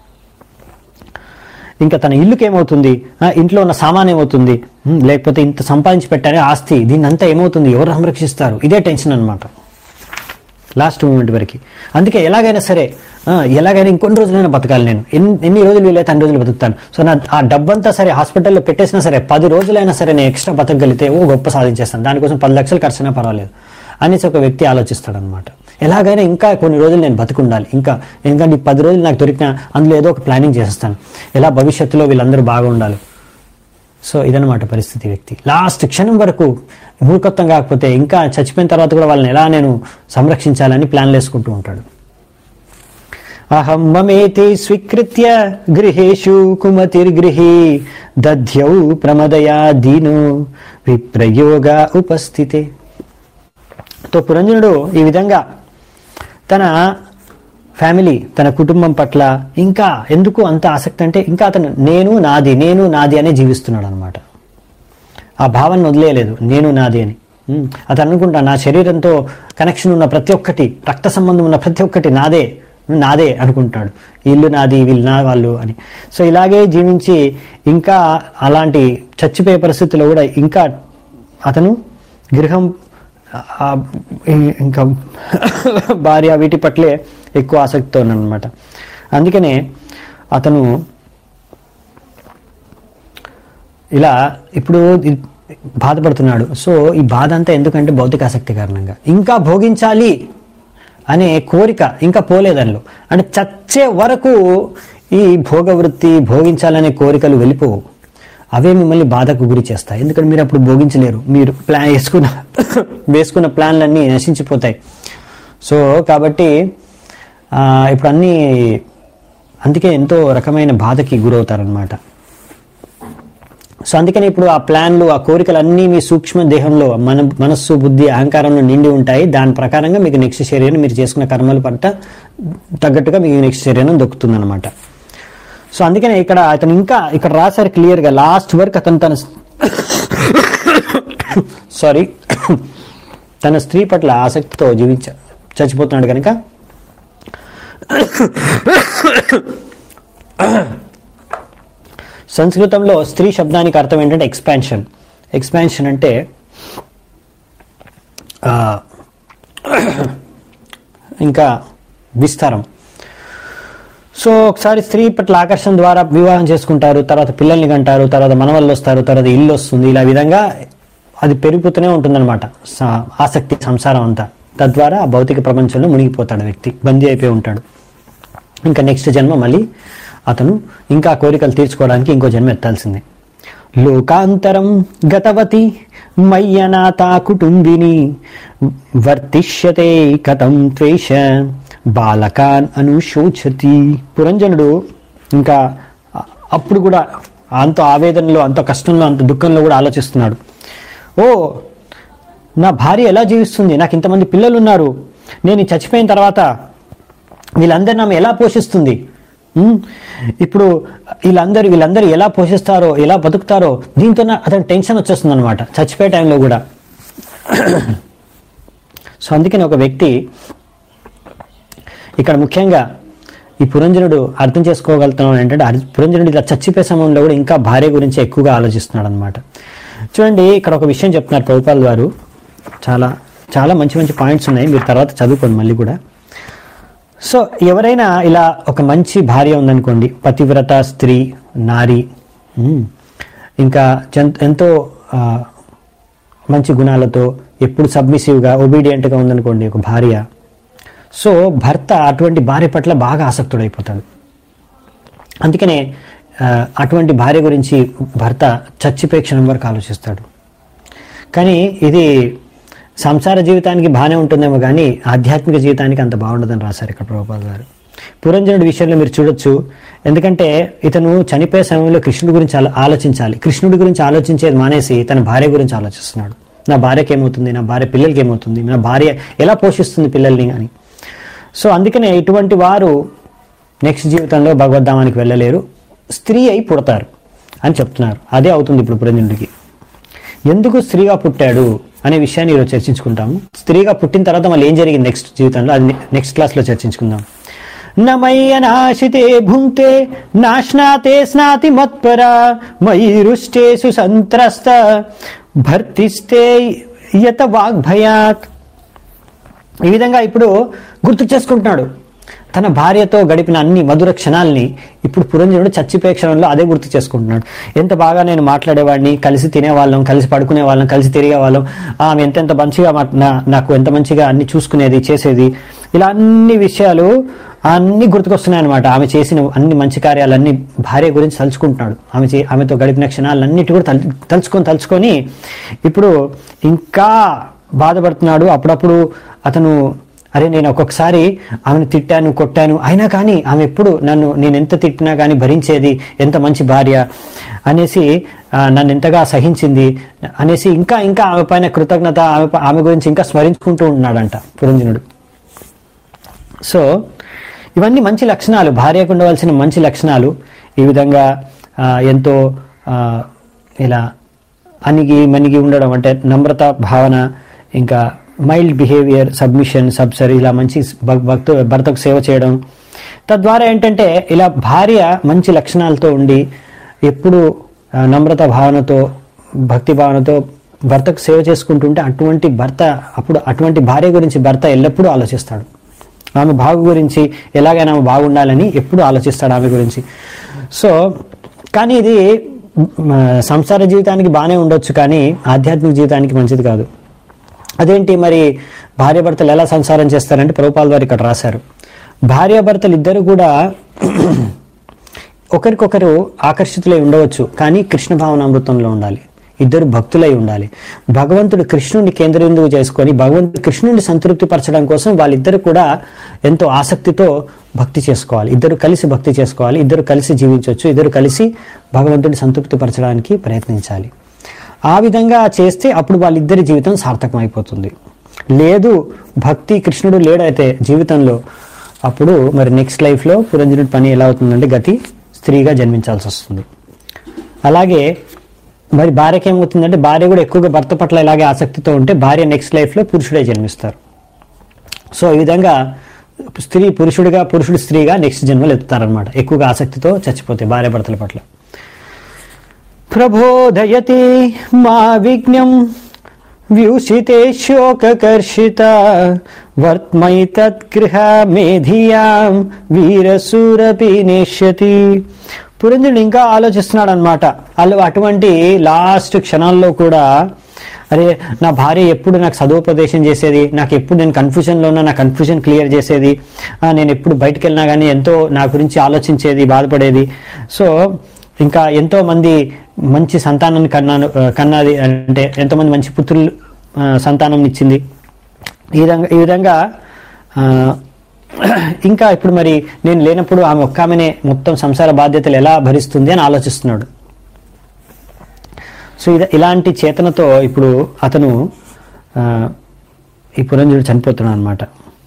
ఇంకా తన ఇల్లుకి ఏమవుతుంది, ఇంట్లో ఉన్న సామాన్ ఏమవుతుంది, లేకపోతే ఇంత సంపాదించి పెట్టారే ఆస్తి, దీన్ని అంతా ఏమవుతుంది, ఎవరు సంరక్షిస్తారు, ఇదే టెన్షన్ అనమాట లాస్ట్ మూమెంట్ వరకు. అందుకే ఎలాగైనా సరే, ఎలాగైనా ఇంకొన్ని రోజులైనా బతకాలి, నేను ఎన్ని రోజులు వీలైతే అన్ని రోజులు బతుకుతాను. సో ఆ డబ్బంతా సరే హాస్పిటల్లో పెట్టేసినా సరే 10 రోజులైనా సరే నేను ఎక్స్ట్రా బతకగలిగితే గొప్ప సాధించేస్తాను, దానికోసం 10 లక్షలు ఖర్చునా పర్వాలేదు అనేసి ఒక వ్యక్తి ఆలోచిస్తాడనమాట. ఎలాగైనా ఇంకా కొన్ని రోజులు నేను బతుకుండాలి, ఎందుకంటే ఈ 10 రోజులు నాకు దొరికినా అందులో ఏదో ఒక ప్లానింగ్ చేసేస్తాను, ఎలా భవిష్యత్తులో వీళ్ళందరూ బాగా ఉండాలి. సో ఇదనమాట పరిస్థితి. వ్యక్తి లాస్ట్ క్షణం వరకు మూర్ఖత్వం కాకపోతే ఇంకా చచ్చిపోయిన తర్వాత కూడా వాళ్ళని ఎలా నేను సంరక్షించాలని ప్లాన్లు వేసుకుంటూ ఉంటాడు. అహం మమేతి స్వీకృత్య గృహేషు కుమతిర్గృహి దధ్యౌ ప్రమదయా దీను విప్రయోగ ఉపస్థితే. తో పురంజనుడు ఈ విధంగా తన ఫ్యామిలీ, తన కుటుంబం పట్ల ఇంకా ఎందుకు అంత ఆసక్తి అంటే, ఇంకా అతను నేను నాది అనే జీవిస్తున్నాడు అనమాట. ఆ భావన వదిలేయలేదు, నేను నాది అని. అతను అనుకుంటా నా శరీరంతో కనెక్షన్ ఉన్న ప్రతి ఒక్కటి, రక్త సంబంధం ఉన్న ప్రతి ఒక్కటి నాదే అనుకుంటాడు, ఇల్లు నాది, వీళ్ళు నా వాళ్ళు అని. సో ఇలాగే జీవించి ఇంకా అలాంటి చచ్చిపోయే పరిస్థితుల్లో కూడా ఇంకా అతను గృహం, ఇంకా భార్య, వీటి పట్లే ఎక్కువ ఆసక్తితో ఉన్నాడనమాట. అందుకనే అతను ఇలా ఇప్పుడు బాధపడుతున్నాడు. సో ఈ బాధ అంతా ఎందుకంటే భౌతిక ఆసక్తి కారణంగా, ఇంకా భోగించాలి అనే కోరిక ఇంకా పోలేదనిలో. అంటే చచ్చే వరకు ఈ భోగవృత్తి, భోగించాలనే కోరికలు వెళ్ళిపోవు, అవే మిమ్మల్ని బాధకు గురి చేస్తాయి. ఎందుకంటే మీరు అప్పుడు భోగించలేరు, మీరు వేసుకున్న ప్లాన్లన్నీ నశించిపోతాయి. సో కాబట్టి ఇప్పుడు అందుకే ఎంతో రకమైన బాధకి గురవుతారనమాట. సో అందుకని ఇప్పుడు ఆ ప్లాన్లు, ఆ కోరికలు అన్నీ మీ సూక్ష్మ దేహంలో, మనస్సు, బుద్ధి, అహంకారంలో నిండి ఉంటాయి. దాని ప్రకారంగా మీకు నెక్స్ట్ శరీరం, మీరు చేసుకున్న కర్మల పట్ల తగ్గట్టుగా మీకు నెక్స్ట్ శరీరం దొక్కుతుంది అనమాట. సో అందుకనే అతను ఇంకా ఇక్కడ రాశారు క్లియర్గా, లాస్ట్ వరకు అతను తన స్త్రీ పట్ల ఆసక్తితో చచ్చిపోతున్నాడు కనుక సంస్కృతంలో స్త్రీ శబ్దానికి అర్థం ఏంటంటే ఎక్స్పాన్షన్ అంటే ఇంకా విస్తారం. సో ఒకసారి స్త్రీ పట్ల ఆకర్షణ ద్వారా వివాహం చేసుకుంటారు, తర్వాత పిల్లల్ని కంటారు, తర్వాత మనవళ్ళు వస్తారు, తర్వాత ఇల్లు వస్తుంది. ఇలా విధంగా అది పెరిగిపోతూనే ఉంటుందన్నమాట ఆసక్తి, సంసారం అంతా. తద్వారా ఆ భౌతిక ప్రపంచంలో మునిగిపోతాడు వ్యక్తి, బందీ అయిపోయి ఉంటాడు. ఇంకా నెక్స్ట్ జన్మ మళ్ళీ అతను ఇంకా కోరికలు తీర్చుకోవడానికి ఇంకో జన్మ ఎత్తాల్సిందే. లోకాంతరం గతవతి మయ్యనాథ కుటుంబిని వర్తిష్యతే కథం త్వేష బాలకాన్ అనుశోచతి. పురంజనుడు ఇంకా అప్పుడు కూడా అంత ఆవేదనలో, అంత కష్టంలో, అంత దుఃఖంలో కూడా ఆలోచిస్తున్నాడు. నా భార్య ఎలా జీవిస్తుంది, నాకు ఇంతమంది పిల్లలు ఉన్నారు, నేను చచ్చిపోయిన తర్వాత వీళ్ళందరినీ ఆమె ఎలా పోషిస్తుంది, ఇప్పుడు వీళ్ళందరూ ఎలా పోషిస్తారో, ఎలా బతుకుతారో, దీంతో అతను టెన్షన్ వచ్చేస్తుంది అనమాట చచ్చిపోయే టైంలో కూడా. సో అందుకని ఒక వ్యక్తి ఇక్కడ ముఖ్యంగా ఈ పురంజనుడు అర్థం చేసుకోగలుగుతున్నాడు ఏంటంటే, పురంజనుడు ఇలా చచ్చిపోయే సమయంలో కూడా ఇంకా భార్య గురించి ఎక్కువగా ఆలోచిస్తున్నాడు అనమాట. చూడండి, ఇక్కడ ఒక విషయం చెప్తున్నారు ప్రభుపాల్ గారు, చాలా చాలా మంచి మంచి పాయింట్స్ ఉన్నాయి, మీరు తర్వాత చదువుకోండి మళ్ళీ కూడా. సో ఎవరైనా ఇలా ఒక మంచి భార్య ఉందనుకోండి, పతివ్రత స్త్రీ, నారి, ఇంకా ఎంతో మంచి గుణాలతో, ఎప్పుడు సబ్మిసివ్గా, ఒబీడియంట్గా ఉందనుకోండి ఒక భార్య. సో భర్త అటువంటి భార్య పట్ల బాగా ఆసక్తుడైపోతాడు. అందుకనే అటువంటి భార్య గురించి భర్త చచ్చిపోయే క్షణం వరకు ఆలోచిస్తాడు. కానీ ఇది సంసార జీవితానికి బాగానే ఉంటుందేమో కానీ ఆధ్యాత్మిక జీవితానికి అంత బాగుండదని రాశారు ఇక్కడ ప్రభుపాల్ గారు. పురంజనుడి విషయంలో మీరు చూడొచ్చు, ఎందుకంటే ఇతను చనిపోయే సమయంలో కృష్ణుడి గురించి ఆలోచించాలి, కృష్ణుడి గురించి ఆలోచించేది మానేసి తన భార్య గురించి ఆలోచిస్తున్నాడు. నా భార్యకి ఏమవుతుంది, నా భార్య పిల్లలకి ఏమవుతుంది, నా భార్య ఎలా పోషిస్తుంది పిల్లల్ని అని. సో అందుకనే ఇటువంటి వారు నెక్స్ట్ జీవితంలో భగవద్ధామానికి వెళ్ళలేరు, స్త్రీ అయి పుడతారు అని చెప్తున్నారు. అదే అవుతుంది ఇప్పుడు పురంజనుడికి. ఎందుకు స్త్రీగా పుట్టాడు అనే విషయాన్ని ఈరోజు చర్చించుకుంటాము. స్త్రీగా పుట్టిన తర్వాత మళ్ళీ ఏం జరిగింది నెక్స్ట్ జీవితంలో, అది నెక్స్ట్ క్లాస్లో చర్చించుకుందాం. నమయ్యనాశితే భుంక్తే నాశ్నాతే స్నాతి మత్పరా మయిరుష్టేసు సంత్రస్త భర్తిస్తే యత వాగ్భయాత్. ఈ విధంగా ఇప్పుడు గుర్తు చేసుకుంటున్నాడు తన భార్యతో గడిపిన అన్ని మధుర క్షణాలని. ఇప్పుడు పురంజనుడు చచ్చిపోయే క్షణంలో అదే గుర్తు చేసుకుంటున్నాడు. ఎంత బాగా నేను మాట్లాడేవాడిని, కలిసి తినేవాళ్ళం, కలిసి పడుకునే వాళ్ళం, కలిసి తిరిగేవాళ్ళం, ఆమె ఎంతెంత మంచిగా నాకు ఎంత మంచిగా అన్ని చూసుకునేది, చేసేది, ఇలా అన్ని విషయాలు అన్ని గుర్తుకొస్తున్నాయి అనమాట. ఆమె చేసిన అన్ని మంచి కార్యాలన్నీ భార్య గురించి తలుచుకుంటున్నాడు. ఆమెతో గడిపిన క్షణాలన్నిటి కూడా తలుచుకొని ఇప్పుడు ఇంకా బాధపడుతున్నాడు. అప్పుడప్పుడు అతను అరే నేను ఒక్కొక్కసారి ఆమెను తిట్టాను, కొట్టాను, అయినా కానీ ఆమె ఎప్పుడు నేను ఎంత తిట్టినా కానీ భరించేది, ఎంత మంచి భార్య అనేసి నన్ను ఎంతగా సహించింది అనేసి ఇంకా ఆమె పైన కృతజ్ఞత, ఆమె గురించి ఇంకా స్మరించుకుంటూ ఉన్నాడంట పురంజనుడు. సో ఇవన్నీ మంచి లక్షణాలు, భార్యకు ఉండవలసిన మంచి లక్షణాలు. ఈ విధంగా ఎంతో ఇలా మనిగి ఉండడం, అంటే నమ్రత భావన, ఇంకా మైల్డ్ బిహేవియర్, సబ్మిషన్, సబ్సర్, ఇలా మంచి భర్తకు సేవ చేయడం. తద్వారా ఏంటంటే ఇలా భార్య మంచి లక్షణాలతో ఉండి ఎప్పుడు నమ్రత భావనతో, భక్తి భావనతో భర్తకు సేవ చేసుకుంటుంటే అటువంటి భార్య గురించి భర్త ఎల్లప్పుడూ ఆలోచిస్తాడు. ఆమె బాగు గురించి, ఎలాగైనా ఆమె బాగుండాలని ఎప్పుడు ఆలోచిస్తాడు ఆమె గురించి. సో కానీ ఇది సంసార జీవితానికి బాగానే ఉండొచ్చు, కానీ ఆధ్యాత్మిక జీవితానికి మంచిది కాదు. అదేంటి మరి భార్యాభర్తలు ఎలా సంసారం చేస్తారంటే ప్రభుపాల్ వారు ఇక్కడ రాశారు. భార్యాభర్తలు ఇద్దరు కూడా ఒకరికొకరు ఆకర్షితులై ఉండవచ్చు, కానీ కృష్ణ భావనామృతంలో ఉండాలి. ఇద్దరు భక్తులై ఉండాలి. భగవంతుడు కృష్ణుడిని కేంద్రబిందువు చేసుకొని భగవంతుడు కృష్ణుడిని సంతృప్తి పరచడం కోసం వాళ్ళిద్దరు కూడా ఎంతో ఆసక్తితో భక్తి చేసుకోవాలి. ఇద్దరు కలిసి భక్తి చేసుకోవాలి, ఇద్దరు కలిసి జీవించవచ్చు, ఇద్దరు కలిసి భగవంతుడిని సంతృప్తి పరచడానికి ప్రయత్నించాలి. ఆ విధంగా చేస్తే అప్పుడు వాళ్ళిద్దరి జీవితం సార్థకం అయిపోతుంది. లేదు భక్తి కృష్ణుడు లేడైతే జీవితంలో, అప్పుడు మరి నెక్స్ట్ లైఫ్లో పురంజనుడి పని ఎలా అవుతుందంటే గతి స్త్రీగా జన్మించాల్సి వస్తుంది. అలాగే మరి భార్యకి ఏమవుతుందంటే భార్య కూడా ఎక్కువగా భర్త పట్ల ఇలాగే ఆసక్తితో ఉంటే భార్య నెక్స్ట్ లైఫ్లో పురుషుడే జన్మిస్తారు. సో ఈ విధంగా పురుషుడు స్త్రీగా నెక్స్ట్ జన్మలు ఎత్తుతారనమాట, ఎక్కువగా ఆసక్తితో చచ్చిపోతే భార్య భర్తల పట్ల. ప్రబోధయతి మా విజ్ఞం వ్యూషితే శోకకర్షిత వర్త్మై తద్గృహ మేధియాం వీరసూరపి నేష్యతి. పురంజనుడు ఇంకా ఆలోచిస్తున్నాడు అనమాట. అటువంటి లాస్ట్ క్షణాల్లో కూడా అరే నా భార్య ఎప్పుడు నాకు సదుపదేశం చేసేది, నాకు ఎప్పుడు నేను కన్ఫ్యూజన్లో ఉన్నా నా కన్ఫ్యూజన్ క్లియర్ చేసేది, నేను ఎప్పుడు బయటకు వెళ్ళినా కానీ ఎంతో నా గురించి ఆలోచించేది, బాధపడేది. సో ఇంకా ఎంతో మంది మంచి సంతానాన్ని కన్నది, అంటే ఎంతోమంది మంచి పుత్రులు సంతానం ఇచ్చింది. ఈ విధంగా ఇంకా ఇప్పుడు మరి నేను లేనప్పుడు ఆమె ఒక్క ఆమెనే మొత్తం సంసార బాధ్యతలు ఎలా భరిస్తుంది అని ఆలోచిస్తున్నాడు. సో ఇలాంటి చేతనతో ఇప్పుడు అతను ఈ పురంజనుడు చనిపోతున్నాడు అనమాట.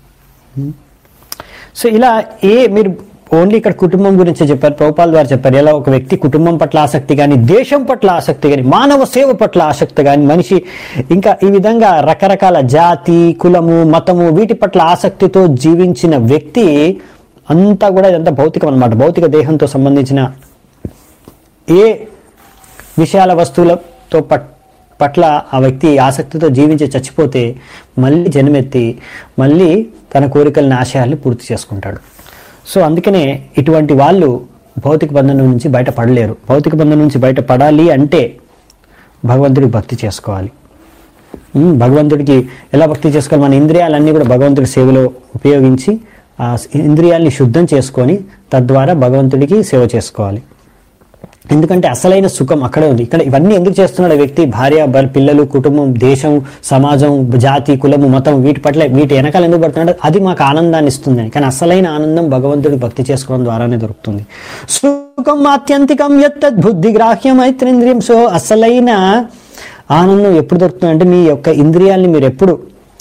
సో ఇలా మీరు ఓన్లీ ఇక్కడ కుటుంబం గురించి చెప్పారు, ప్రభుపాల్ వారు చెప్పారు ఎలా ఒక వ్యక్తి కుటుంబం పట్ల ఆసక్తి కానీ, దేశం పట్ల ఆసక్తి కానీ, మానవ సేవ పట్ల ఆసక్తి కానీ, మనిషి ఇంకా ఈ విధంగా రకరకాల జాతి, కులము, మతము వీటి పట్ల ఆసక్తితో జీవించిన వ్యక్తి అంతా కూడా ఇదంతా భౌతికం అనమాట. భౌతిక దేహంతో సంబంధించిన ఏ విషయాల వస్తువులతో పట్ల ఆ వ్యక్తి ఆసక్తితో జీవించి చచ్చిపోతే మళ్ళీ జన్మెత్తి మళ్ళీ తన కోరికలని, ఆశయాల్ని పూర్తి చేసుకుంటాడు. సో అందుకనే ఇటువంటి వాళ్ళు భౌతిక బంధనం నుంచి బయటపడలేరు. భౌతిక బంధనం నుంచి బయటపడాలి అంటే భగవంతుడికి భక్తి చేసుకోవాలి. భగవంతుడికి ఎలా భక్తి చేసుకోవాలి? మన ఇంద్రియాలన్నీ కూడా భగవంతుడి సేవలో ఉపయోగించి ఆ ఇంద్రియాల్ని శుద్ధం చేసుకొని తద్వారా భగవంతుడికి సేవ చేసుకోవాలి. ఎందుకంటే అసలైన సుఖం అక్కడే ఉంది. ఇక్కడ ఇవన్నీ ఎందుకు చేస్తున్నాడు వ్యక్తి? భార్య, పిల్లలు, కుటుంబం, దేశం, సమాజం, జాతి, కులము, మతం వీటి వెనకాల ఎందుకు పడుతున్నాడు? అది మాకు ఆనందాన్ని ఇస్తుంది. కానీ అసలైన ఆనందం భగవంతుడి భక్తి చేసుకోవడం ద్వారానే దొరుకుతుంది. సుఖం ఆత్యంతికం యత్తద్ బుద్ధి గ్రాహ్యం ఐత్రేంద్రియం. సో అసలైన ఆనందం ఎప్పుడు దొరుకుతుంది అంటే మీ యొక్క ఇంద్రియాల్ని మీరు ఎప్పుడు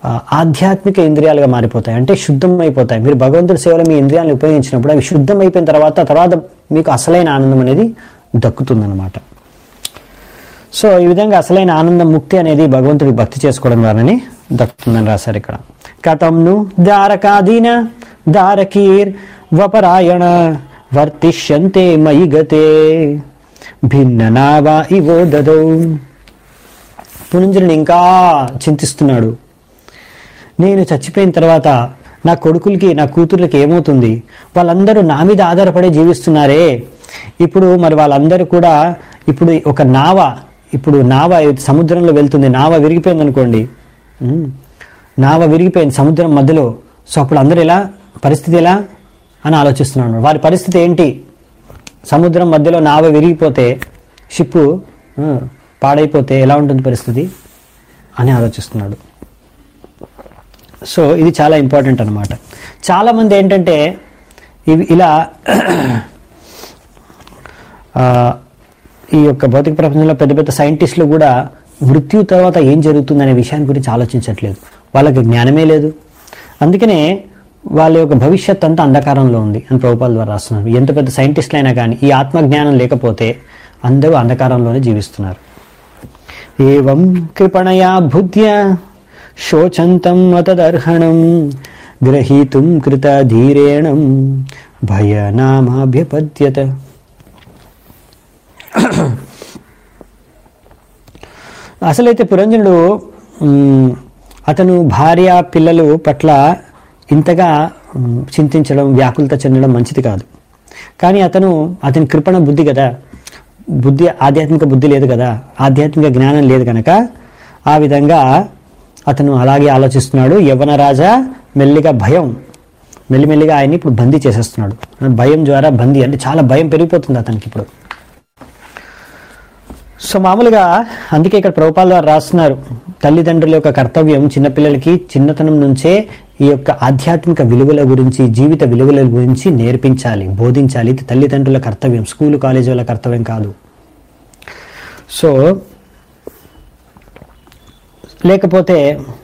ఆధ్యాత్మిక ఇంద్రియాలుగా మారిపోతాయి, అంటే శుద్ధం అయిపోతాయి. మీరు భగవంతుడి సేవలో మీ ఇంద్రియాలను ఉపయోగించినప్పుడు అవి శుద్ధం అయిపోయిన తర్వాత మీకు అసలైన ఆనందం అనేది దక్కుతుందన్నమాట. సో ఈ విధంగా అసలైన ఆనందం, ముక్తి అనేది భగవంతుడికి భక్తి చేసుకోవడం ద్వారానే దక్కుతుందని రాశారు ఇక్కడ. కథంను దారకాదీన దారకీర్ వపరాయణ వర్తిష్యంతే మయి గతే భిన్న నావా ఇవో దదౌ. పురంజనుడు ఇంకా చింతిస్తున్నాడు. నేను చచ్చిపోయిన తర్వాత నా కొడుకులకి నా కూతుర్లకి ఏమవుతుంది? వాళ్ళందరూ నా మీద ఆధారపడే జీవిస్తున్నారే. ఇప్పుడు మరి వాళ్ళందరూ కూడా ఇప్పుడు ఒక నావ, ఇప్పుడు నావ సముద్రంలో వెళ్తుంది, నావ విరిగిపోయింది అనుకోండి, నావ విరిగిపోయింది సముద్రం మధ్యలో. సో అప్పుడు అందరూ ఎలా, పరిస్థితి ఎలా అని ఆలోచిస్తున్నాడు. వారి పరిస్థితి ఏంటి? సముద్రం మధ్యలో నావ విరిగిపోతే, షిప్పు పాడైపోతే ఎలా ఉంటుంది పరిస్థితి అని ఆలోచిస్తున్నాడు. సో ఇది చాలా ఇంపార్టెంట్ అనమాట. చాలామంది ఏంటంటే ఇవి ఇలా ఈ యొక్క భౌతిక ప్రపంచంలో పెద్ద పెద్ద సైంటిస్టులు కూడా మృత్యు తర్వాత ఏం జరుగుతుందనే విషయాన్ని గురించి ఆలోచించట్లేదు. వాళ్ళకి జ్ఞానమే లేదు. అందుకనే వాళ్ళ యొక్క భవిష్యత్ అంతా అంధకారంలో ఉంది అని ప్రభుపాల ద్వారా రాస్తున్నారు. ఎంత పెద్ద సైంటిస్టులు అయినా కానీ ఈ ఆత్మజ్ఞానం లేకపోతే అందరూ అంధకారంలోనే జీవిస్తున్నారు. ఏవం కృపణయా బుద్ధ్య శోచంతం అతదర్హణం గ్రహీతుం కృత ధీరేణం భయనామాభ్యపద్యత. అసలైతే పురంజనుడు అతను భార్య పిల్లలు పట్ల ఇంతగా చింతించడం, వ్యాకులత చెందడం మంచిది కాదు. కానీ అతని కృపణ బుద్ధి కదా, బుద్ధి ఆధ్యాత్మిక బుద్ధి లేదు కదా, ఆధ్యాత్మిక జ్ఞానం లేదు కనుక ఆ విధంగా అతను అలాగే ఆలోచిస్తున్నాడు. యవ్వన రాజా మెల్లిమెల్లిగా ఆయన్ని ఇప్పుడు బందీ చేసేస్తున్నాడు. భయం ద్వారా బందీ, అంటే చాలా భయం పెరిగిపోతుంది అతనికి ఇప్పుడు. సో మామూలుగా అందుకే ఇక్కడ ప్రభుపాల ద్వారా రాస్తున్నారు, తల్లిదండ్రుల యొక్క కర్తవ్యం చిన్నపిల్లలకి చిన్నతనం నుంచే ఈ యొక్క ఆధ్యాత్మిక విలువల గురించి, జీవిత విలువల గురించి నేర్పించాలి, బోధించాలి. ఇది తల్లిదండ్రుల కర్తవ్యం, స్కూలు కాలేజీ వాళ్ళ కర్తవ్యం కాదు. సో లేకపోతే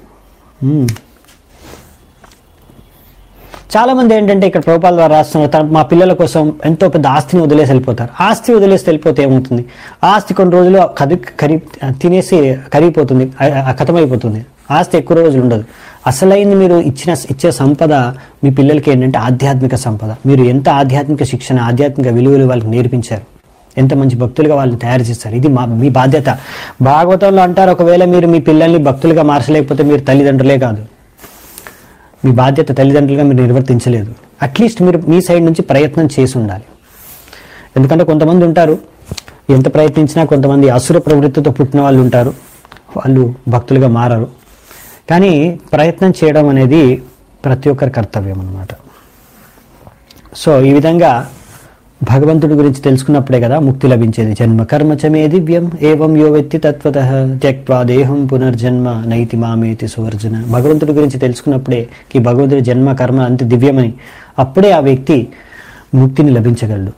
చాలా మంది ఏంటంటే ఇక్కడ ప్రభుపాల ద్వారా రాస్తున్నారు, మా పిల్లల కోసం ఎంతో పెద్ద ఆస్తిని వదిలేసి వెళ్ళిపోతారు. ఆస్తి వదిలేసి వెళ్ళిపోతే ఏమవుతుంది? ఆస్తి కొన్ని రోజులు తినేసి కరిగిపోతుంది, ఖతమైపోతుంది. ఆస్తి ఎక్కువ రోజులు ఉండదు. అసలైంది మీరు ఇచ్చే సంపద మీ పిల్లలకి ఏంటంటే ఆధ్యాత్మిక సంపద. మీరు ఎంత ఆధ్యాత్మిక శిక్షణ, ఆధ్యాత్మిక విలువలు వాళ్ళకి నేర్పించారు, ఎంత మంచి భక్తులుగా వాళ్ళని తయారు చేస్తారు, ఇది మీ బాధ్యత. భాగవతంలో అంటారు, ఒకవేళ మీరు మీ పిల్లల్ని భక్తులుగా మార్చలేకపోతే మీరు తల్లిదండ్రులే కాదు, మీ బాధ్యత తల్లిదండ్రులుగా మీరు నిర్వర్తించలేదు. అట్లీస్ట్ మీరు మీ సైడ్ నుంచి ప్రయత్నం చేసి ఉండాలి. ఎందుకంటే కొంతమంది ఉంటారు, ఎంత ప్రయత్నించినా కొంతమంది అసుర ప్రవృత్తితో పుట్టిన వాళ్ళు ఉంటారు, వాళ్ళు భక్తులుగా మారరు. కానీ ప్రయత్నం చేయడం అనేది ప్రతి ఒక్కరి కర్తవ్యం అన్నమాట. సో ఈ విధంగా భగవంతుడి గురించి తెలుసుకున్నప్పుడే కదా ముక్తి లభించేది. జన్మ కర్మ చ మే దివ్యం ఏవం యో వ్యక్తి తత్వతః త్యక్త్వా దేహం పునర్జన్మ నైతి మామేతి సువర్జన. భగవంతుడి గురించి తెలుసుకున్నప్పుడే ఈ భగవంతుడి జన్మ కర్మ అంత దివ్యమని, అప్పుడే ఆ వ్యక్తి ముక్తిని లభించగలడు.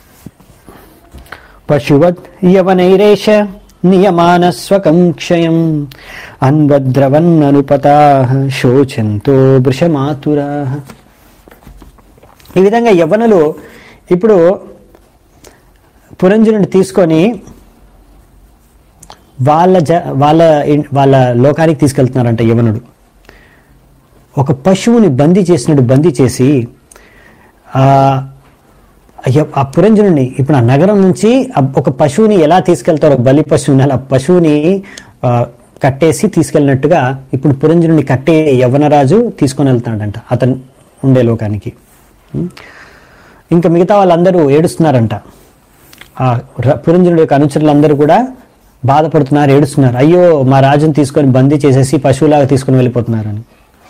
పశువత్ యవనైరేష నియమాన స్వకం క్షయం అన్వద్రవన్ అనుపతాః శోచంతో వృషమాతురాః. ఈ విధంగా యవ్వనులు ఇప్పుడు పురంజనుడిని తీసుకొని వాళ్ళ లోకానికి తీసుకెళ్తున్నారంట. యవనుడు ఒక పశువుని బందీ చేసి ఆ పురంజనుడిని ఇప్పుడు ఆ నగరం నుంచి ఒక పశువుని ఎలా తీసుకెళ్తారో, బలి పశువుని, అలా పశువుని కట్టేసి తీసుకెళ్ళినట్టుగా ఇప్పుడు పురంజనుడిని కట్టే యవ్వనరాజు తీసుకొని వెళ్తున్నాడంట అతను ఉండే లోకానికి. ఇంకా మిగతా వాళ్ళందరూ ఏడుస్తున్నారంట. ఆ పురంజనుడి యొక్క అనుచరులందరూ కూడా బాధపడుతున్నారు, ఏడుస్తున్నారు. అయ్యో, మా రాజుని తీసుకొని బందీ చేసేసి పశువులాగా తీసుకొని వెళ్ళిపోతున్నారని.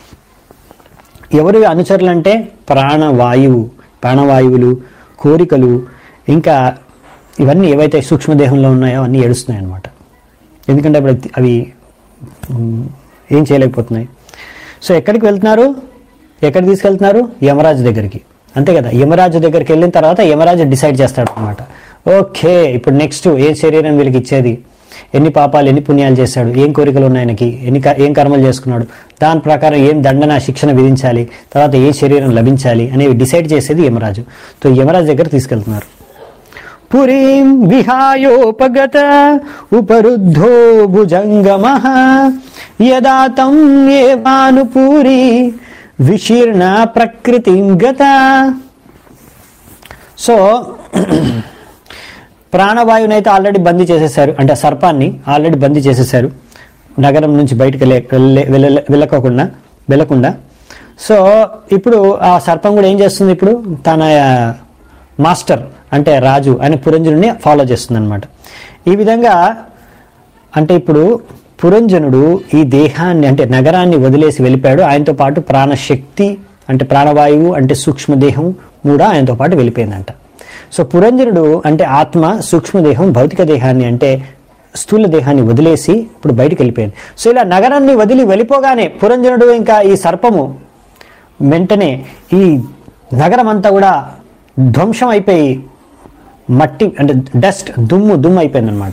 ఎవరు అనుచరులు అంటే ప్రాణవాయువులు, కోరికలు, ఇంకా ఇవన్నీ ఏవైతే సూక్ష్మదేహంలో ఉన్నాయో అన్నీ ఏడుస్తున్నాయి అన్నమాట. ఎందుకంటే అవి ఏం చేయలేకపోతున్నాయి. సో ఎక్కడికి వెళ్తున్నారు, ఎక్కడికి తీసుకెళ్తున్నారు? యమరాజు దగ్గరికి, అంతే కదా. యమరాజు దగ్గరికి వెళ్ళిన తర్వాత యమరాజు డిసైడ్ చేస్తాడు అనమాట. ఓకే, ఇప్పుడు నెక్స్ట్ ఏ శరీరం వీళ్ళకి ఇచ్చేది, ఎన్ని పాపాలు ఎన్ని పుణ్యాలు చేశాడు, ఏం కోరికలు ఉన్నాయి ఆయనకి, ఏం కర్మలు చేసుకున్నాడు, దాని ప్రకారం ఏం దండన శిక్షణ విధించాలి, తర్వాత ఏ శరీరం లభించాలి అనేవి డిసైడ్ చేసేది యమరాజు. సో యమరాజు దగ్గర తీసుకెళ్తున్నారు. పురీం విహాయోపగత ఉపరుద్ధో భుజంగమః యదా తం ఏవానుపూరి విశీర్ణ ప్రకృతిం గత. సో ప్రాణవాయువుని అయితే ఆల్రెడీ బందీ చేసేసారు, అంటే సర్పాన్ని ఆల్రెడీ బందీ చేసేసారు నగరం నుంచి బయటకు వెళ్ళకుండా. సో ఇప్పుడు ఆ సర్పం కూడా ఏం చేస్తుంది, ఇప్పుడు తన మాస్టర్ అంటే రాజు అనే పురంజనుడిని ఫాలో చేస్తుంది అనమాట. ఈ విధంగా అంటే ఇప్పుడు పురంజనుడు ఈ దేహాన్ని అంటే నగరాన్ని వదిలేసి వెళ్ళిపోయాడు. ఆయనతో పాటు ప్రాణశక్తి అంటే ప్రాణవాయువు అంటే సూక్ష్మదేహం కూడా ఆయనతో పాటు వెళ్ళిపోయిందంట. సో పురంజనుడు అంటే ఆత్మ, సూక్ష్మదేహం భౌతిక దేహాన్ని అంటే స్థూల దేహాన్ని వదిలేసి ఇప్పుడు బయటికి వెళ్ళిపోయింది. సో ఇలా నగరాన్ని వదిలి వెళ్ళిపోగానే పురంజనుడు ఇంకా ఈ సర్పము వెంటనే ఈ నగరం అంతా కూడా ధ్వంసం అయిపోయి మట్టి అంటే డస్ట్ దుమ్ము అయిపోయింది అనమాట.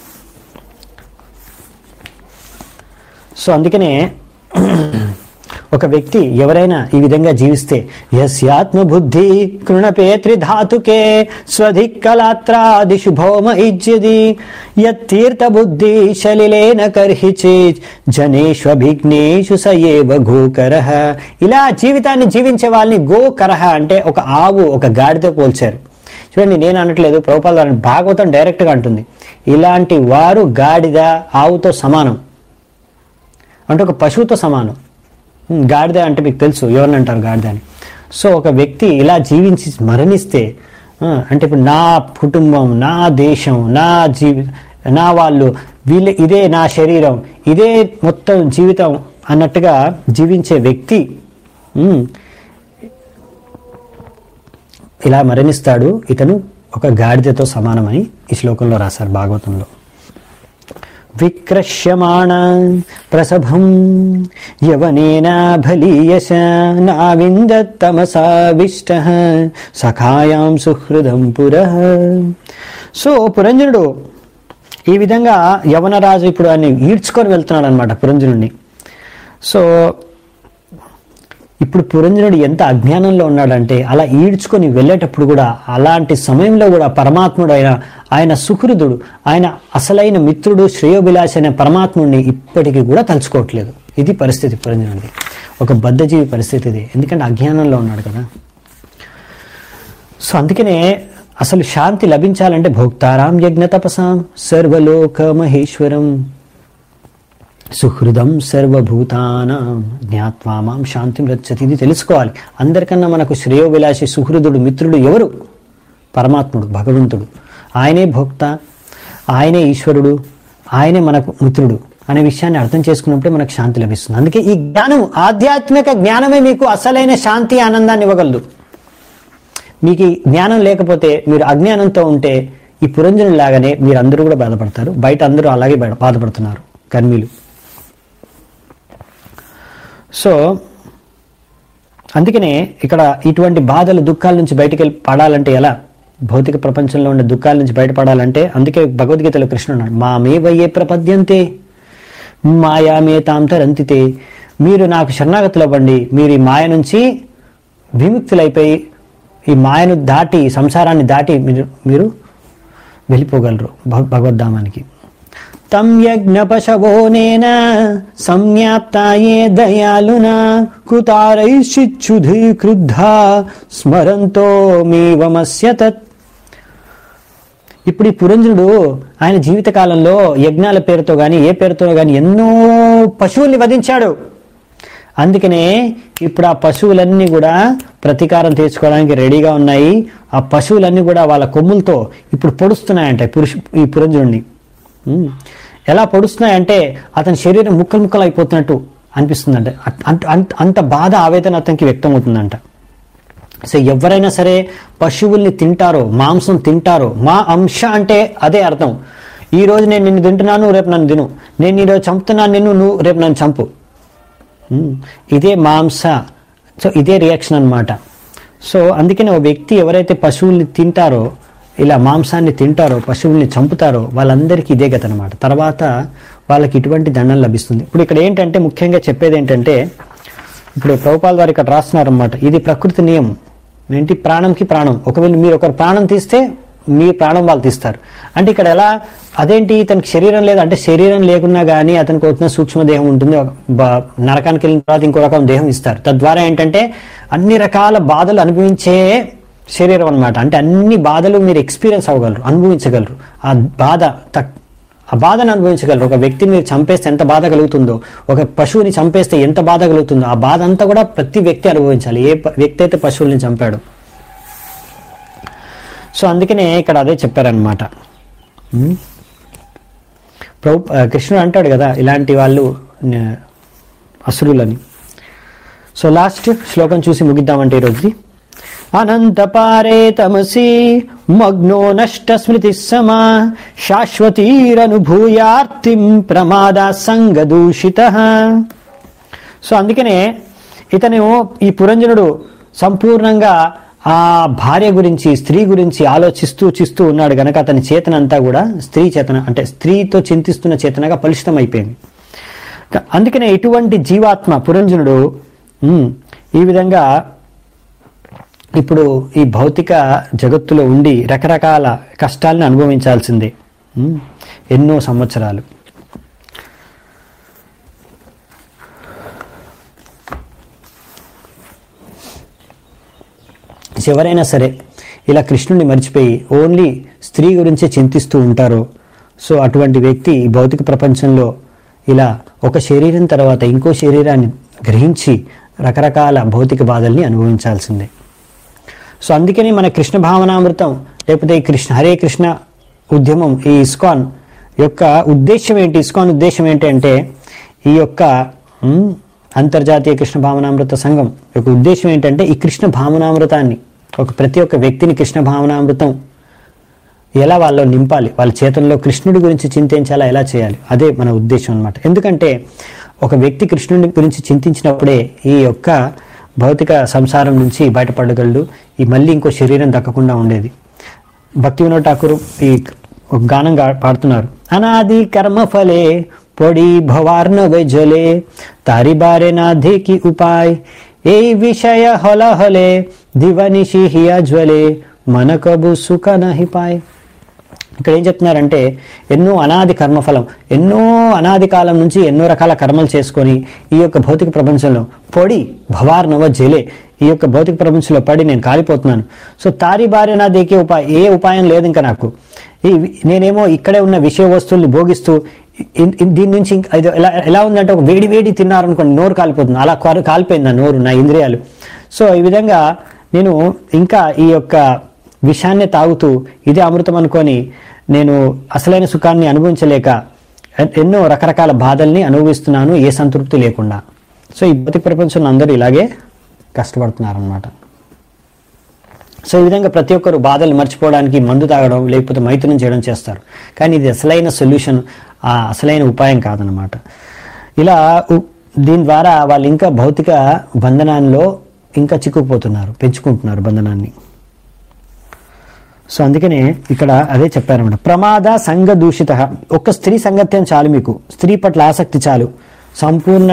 సో అందుకనే ఒక వ్యక్తి ఎవరైనా ఈ విధంగా జీవిస్తే యస్యాత్మ బుద్ధి కృణపే త్రిధాతుకే స్వధిక్కలాత్రాదిషు భౌమ ఇజ్యది యత్తీర్థ బుద్ధి శలిలేన కర్హిచి జనేష్వభిఘ్నేషు సయేవ గోకరః. ఇలా జీవితాన్ని జీవించే వాళ్ళని గోకరః అంటే ఒక ఆవు ఒక గాడితో పోల్చారు. చూడండి, నేను అనట్లేదు, ప్రభుపాద భాగవతం డైరెక్ట్గా అంటుంది. ఇలాంటి వారు గాడిద ఆవుతో సమానం, అంటే ఒక పశువుతో సమానం. గాడిద అంటే మీకు తెలుసు ఎవరిని అంటారు గాడిద అని. సో ఒక వ్యక్తి ఇలా జీవించి మరణిస్తే అంటే ఇప్పుడు నా కుటుంబం, నా దేశం, నా వాళ్ళు, వీళ్ళే, ఇదే నా శరీరం, ఇదే మొత్తం జీవితం అన్నట్టుగా జీవించే వ్యక్తి ఇలా మరణిస్తాడు. ఇతను ఒక గాడిదతో సమానమని ఈ శ్లోకంలో రాశారు భాగవతంలో. విక్రష్యమాణ ప్రసభం యవనేన బలీయశ నావిందత్తమసావిష్టః సఖాయాం సుహృదం పురః. సో పురంజనుడు ఈ విధంగా యవనరాజు ఇప్పుడు ఆయన ఈడ్చుకొని వెళ్తున్నాడు అనమాట పురంజనుడిని. సో ఇప్పుడు పురంజనుడు ఎంత అజ్ఞానంలో ఉన్నాడంటే అలా ఈడ్చుకొని వెళ్ళేటప్పుడు కూడా అలాంటి సమయంలో కూడా పరమాత్ముడు ఆయన సుహృదుడు, ఆయన అసలైన మిత్రుడు, శ్రేయోభిలాషి అయిన పరమాత్ముడిని ఇప్పటికీ కూడా తలుచుకోవట్లేదు. ఇది పరిస్థితి పురంజనుడిది, ఒక బద్ధజీవి పరిస్థితి ఇది, ఎందుకంటే అజ్ఞానంలో ఉన్నాడు కదా. సో అందుకనే అసలు శాంతి లభించాలంటే భోక్తారాం యజ్ఞ తపసాం సర్వలోక మహేశ్వరం సుహృదం సర్వభూతానాం జ్ఞాత్వా మాం శాంతిం రచ్చతి. ఇది తెలుసుకోవాలి. అందరికన్నా మనకు శ్రేయోభిలాషి సుహృదుడు మిత్రుడు ఎవరు? పరమాత్ముడు, భగవంతుడు. ఆయనే భోక్త, ఆయనే ఈశ్వరుడు, ఆయనే మనకు మిత్రుడు అనే విషయాన్ని అర్థం చేసుకున్నప్పుడే మనకు శాంతి లభిస్తుంది. అందుకే ఈ జ్ఞానం, ఆధ్యాత్మిక జ్ఞానమే మీకు అసలైన శాంతి ఆనందాన్ని ఇవ్వగలదు. మీకు ఈ జ్ఞానం లేకపోతే, మీరు అజ్ఞానంతో ఉంటే ఈ పురంజనుడి లాగానే మీరు అందరూ కూడా బాధపడతారు. బయట అందరూ అలాగే బాధపడుతున్నారు కర్మీలు. సో అందుకనే ఇక్కడ ఇటువంటి బాధలు, దుఃఖాల నుంచి బయటికి పడాలంటే ఎలా? భౌతిక ప్రపంచంలో ఉండే దుఃఖాల నుంచి బయటపడాలంటే అందుకే భగవద్గీతలో కృష్ణుడు అన్నాడు, మామేవయే ప్రపద్యంతే మాయామే తాం తరంతితే. మీరు నాకు శరణాగతులు అవ్వండి, మీరు ఈ మాయ నుంచి విముక్తులైపోయి ఈ మాయను దాటి, సంసారాన్ని దాటి మీరు వెళ్ళిపోగలరు భగవద్ధామానికి. తం యజ్ఞపశవోనేన సంజ్ఞాప్తాయే దయాలునా కుతారైశ్చిచ్ఛుధి క్రుద్ధా స్మరంతో మీవమస్య తత్. ఇప్పుడు ఈ పురంజనుడు ఆయన జీవితకాలంలో యజ్ఞాల పేరుతో కానీ ఏ పేరుతో కానీ ఎన్నో పశువుల్ని వధించాడు. అందుకనే ఇప్పుడు ఆ పశువులన్నీ కూడా ప్రతీకారం తీర్చుకోవడానికి రెడీగా ఉన్నాయి. ఆ పశువులన్నీ కూడా వాళ్ళ కొమ్ములతో ఇప్పుడు పొడుస్తున్నాయంట ఈ పురంజనుడిని. ఎలా పొడుస్తున్నాయంటే అతని శరీరం ముక్కలు ముక్కలు అయిపోతున్నట్టు అనిపిస్తుందంట. అంత బాధ, ఆవేదన అతనికి వ్యక్తం అవుతుందంట. సో ఎవరైనా సరే పశువుల్ని తింటారో, మాంసం తింటారో, మా అంశ అంటే అదే అర్థం. ఈ రోజు నేను నిన్ను తింటున్నాను, రేపు నన్ను తిను. నేను ఈరోజు చంపుతున్నాను నిన్ను, నువ్వు రేపు నన్ను చంపు. ఇదే మాంస. సో ఇదే రియాక్షన్ అనమాట. సో అందుకనే ఓ వ్యక్తి ఎవరైతే పశువుల్ని తింటారో, ఇలా మాంసాన్ని తింటారో, పశువుల్ని చంపుతారో వాళ్ళందరికీ ఇదే గత అనమాట. తర్వాత వాళ్ళకి ఇటువంటి దండం లభిస్తుంది. ఇప్పుడు ఇక్కడ ఏంటంటే ముఖ్యంగా చెప్పేది ఏంటంటే, ఇప్పుడు ప్రభుపాల్ వారు ఇక్కడ రాస్తున్నారన్నమాట, ఇది ప్రకృతి నియమం ఏంటి, ప్రాణంకి ప్రాణం. ఒకవేళ మీరు ఒకరు ప్రాణం తీస్తే మీ ప్రాణం వాళ్ళు తీస్తారు. అంటే ఇక్కడ ఎలా, అదేంటి తనకి శరీరం లేదు అంటే, శరీరం లేకున్నా కానీ అతనికి వచ్చిన సూక్ష్మదేహం ఉంటుంది. నరకానికి వెళ్ళిన తర్వాత ఇంకో రకం దేహం ఇస్తారు. తద్వారా ఏంటంటే అన్ని రకాల బాధలు అనుభవించే శరీరం అనమాట. అంటే అన్ని బాధలు మీరు ఎక్స్పీరియన్స్ అవ్వగలరు, అనుభవించగలరు. ఆ బాధను అనుభవించగలరు. ఒక వ్యక్తిని మీరు చంపేస్తే ఎంత బాధ కలుగుతుందో, ఒక పశువుని చంపేస్తే ఎంత బాధ కలుగుతుందో, ఆ బాధ అంతా కూడా ప్రతి వ్యక్తి అనుభవించాలి, ఏ వ్యక్తి అయితే పశువుల్ని చంపాడు. సో అందుకనే ఇక్కడ అదే చెప్పారనమాట. కృష్ణుడు అంటాడు కదా ఇలాంటి వాళ్ళు అసురులని. సో లాస్ట్ శ్లోకం చూసి ముగిద్దామంటే ఈరోజుది. అనంతపారే తమసి మగ్నో నష్ట స్మృతి సమా శాశ్వతీరనుభూయార్తిం ప్రమాద సంగదూషిత. సో అందుకనే ఇతను, ఈ పురంజనుడు సంపూర్ణంగా ఆ భార్య గురించి, స్త్రీ గురించి ఆలోచిస్తూ ఉన్నాడు గనక అతని చేతన అంతా కూడా స్త్రీ చేతన, అంటే స్త్రీతో చింతిస్తున్న చేతనగా కలుషితం అయిపోయింది. అందుకనే ఇటువంటి జీవాత్మ పురంజనుడు ఈ విధంగా ఇప్పుడు ఈ భౌతిక జగత్తులో ఉండి రకరకాల కష్టాలను అనుభవించాల్సిందే ఎన్నో సంవత్సరాలు. ఎవరైనా సరే ఇలా కృష్ణుడిని మర్చిపోయి ఓన్లీ స్త్రీ గురించే చింతిస్తూ ఉంటారో, సో అటువంటి వ్యక్తి ఈ భౌతిక ప్రపంచంలో ఇలా ఒక శరీరం తర్వాత ఇంకో శరీరాన్ని గ్రహించి రకరకాల భౌతిక బాధల్ని అనుభవించాల్సిందే. సో అందుకని మన కృష్ణ భావనామృతం లేకపోతే ఈ హరే కృష్ణ ఉద్యమం, ఈ ఇస్కాన్ యొక్క ఉద్దేశం ఏంటి, ఇస్కాన్ ఉద్దేశం ఏంటి అంటే, ఈ యొక్క అంతర్జాతీయ కృష్ణ భావనామృత సంఘం యొక్క ఉద్దేశం ఏంటంటే ఈ కృష్ణ భావనామృతాన్ని, ప్రతి ఒక్క వ్యక్తిని కృష్ణ భావనామృతం ఎలా వాళ్ళలో నింపాలి, వాళ్ళ చేతుల్లో కృష్ణుడి గురించి చింతించాలా, ఎలా చేయాలి, అదే మన ఉద్దేశం అన్నమాట. ఎందుకంటే ఒక వ్యక్తి కృష్ణుడి గురించి చింతించినప్పుడే ఈ యొక్క భౌతిక సంసారం నుంచి బయటపడగలడు, ఈ మళ్ళీ ఇంకో శరీరం దక్కకుండా ఉండేది. భక్తి వినోద్ ఠాకూర్ ఈ ఒక గానం పాడుతున్నారు. అనాది కర్మ ఫలే పొడి భవార్ణవ జలే తారి బారే నాధే కి ఉపాయ్ ఏ విషయ హొల హొలే దివనిషి హియా జ్వలే మన కబు సుఖ నహి పాయ్. ఇక్కడ ఏం చెప్తున్నారంటే, ఎన్నో అనాది కర్మఫలం, ఎన్నో అనాది కాలం నుంచి ఎన్నో రకాల కర్మలు చేసుకొని ఈ యొక్క భౌతిక ప్రపంచంలో పొడి భవార్ణవ జలే, ఈ యొక్క భౌతిక ప్రపంచంలో పడి నేను కాలిపోతున్నాను. సో తారి బారి నా దేకే ఏ ఉపాయం లేదు ఇంకా నాకు. నేనేమో ఇక్కడే ఉన్న విషయ వస్తువుల్ని భోగిస్తూ దీని నుంచి ఎలా ఉందంటే, ఒక వేడి వేడి తిన్నారనుకోండి నోరు కాలిపోతుంది, అలా కాలిపోయింది నా నోరు, నా ఇంద్రియాలు. సో ఈ విధంగా నేను ఇంకా ఈ యొక్క విషాన్ని తాగుతూ ఇదే అమృతం అనుకొని నేను అసలైన సుఖాన్ని అనుభవించలేక ఎన్నో రకరకాల బాధల్ని అనుభవిస్తున్నాను, ఏ సంతృప్తి లేకుండా. సో ఈ భౌతిక ప్రపంచంలో అందరూ ఇలాగే కష్టపడుతున్నారనమాట. సో ఈ విధంగా ప్రతి ఒక్కరు బాధలు మర్చిపోవడానికి మందు తాగడం లేకపోతే మైథునం చేయడం చేస్తారు. కానీ ఇది అసలైన సొల్యూషన్, ఆ అసలైన ఉపాయం కాదనమాట. ఇలా దీని ద్వారా వాళ్ళు ఇంకా భౌతిక బంధనాల్లో ఇంకా చిక్కుకుపోతున్నారు, పెంచుకుంటున్నారు బంధనాన్ని. సో అందుకనే ఇక్కడ అదే చెప్పారన్నమాట, ప్రమాద సంఘ దూషిత. ఒక్క స్త్రీ సంగత్యం చాలు, మీకు స్త్రీ పట్ల ఆసక్తి చాలు, సంపూర్ణ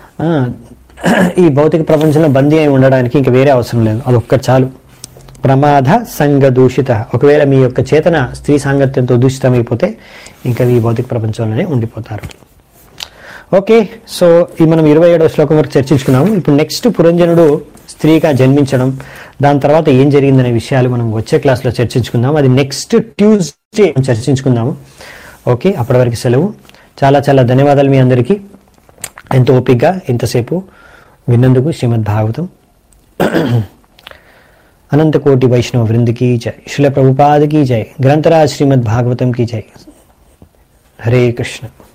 ఈ భౌతిక ప్రపంచంలో బందీ అయి ఉండడానికి ఇంకా వేరే అవసరం లేదు, అదొక్కటి చాలు. ప్రమాద సంఘ దూషిత. ఒకవేళ మీ యొక్క చేతన స్త్రీ సాంగత్యంతో దూషితమైపోతే ఇంకా ఈ భౌతిక ప్రపంచంలోనే ఉండిపోతారు. ఓకే, సో ఈ మనం 27వ శ్లోకం వరకు చర్చించుకున్నాము. ఇప్పుడు నెక్స్ట్ పురంజనుడు స్త్రీగా జన్మించడం, దాని తర్వాత ఏం జరిగిందనే విషయాలు మనం వచ్చే క్లాస్లో చర్చించుకుందాం. అది నెక్స్ట్ ట్యూస్డే చర్చించుకుందాము. ఓకే, అప్పటి వరకు సెలవు. చాలా చాలా ధన్యవాదాలు మీ అందరికీ, ఎంతో ఓపికగా ఇంతసేపు విన్నందుకు. శ్రీమద్ భాగవతం अनंत कोटि वैष्णव वृंद की जय, श्रील प्रभुपाद की जय, ग्रंथराज श्रीमद् भागवतम की जय. हरे कृष्ण.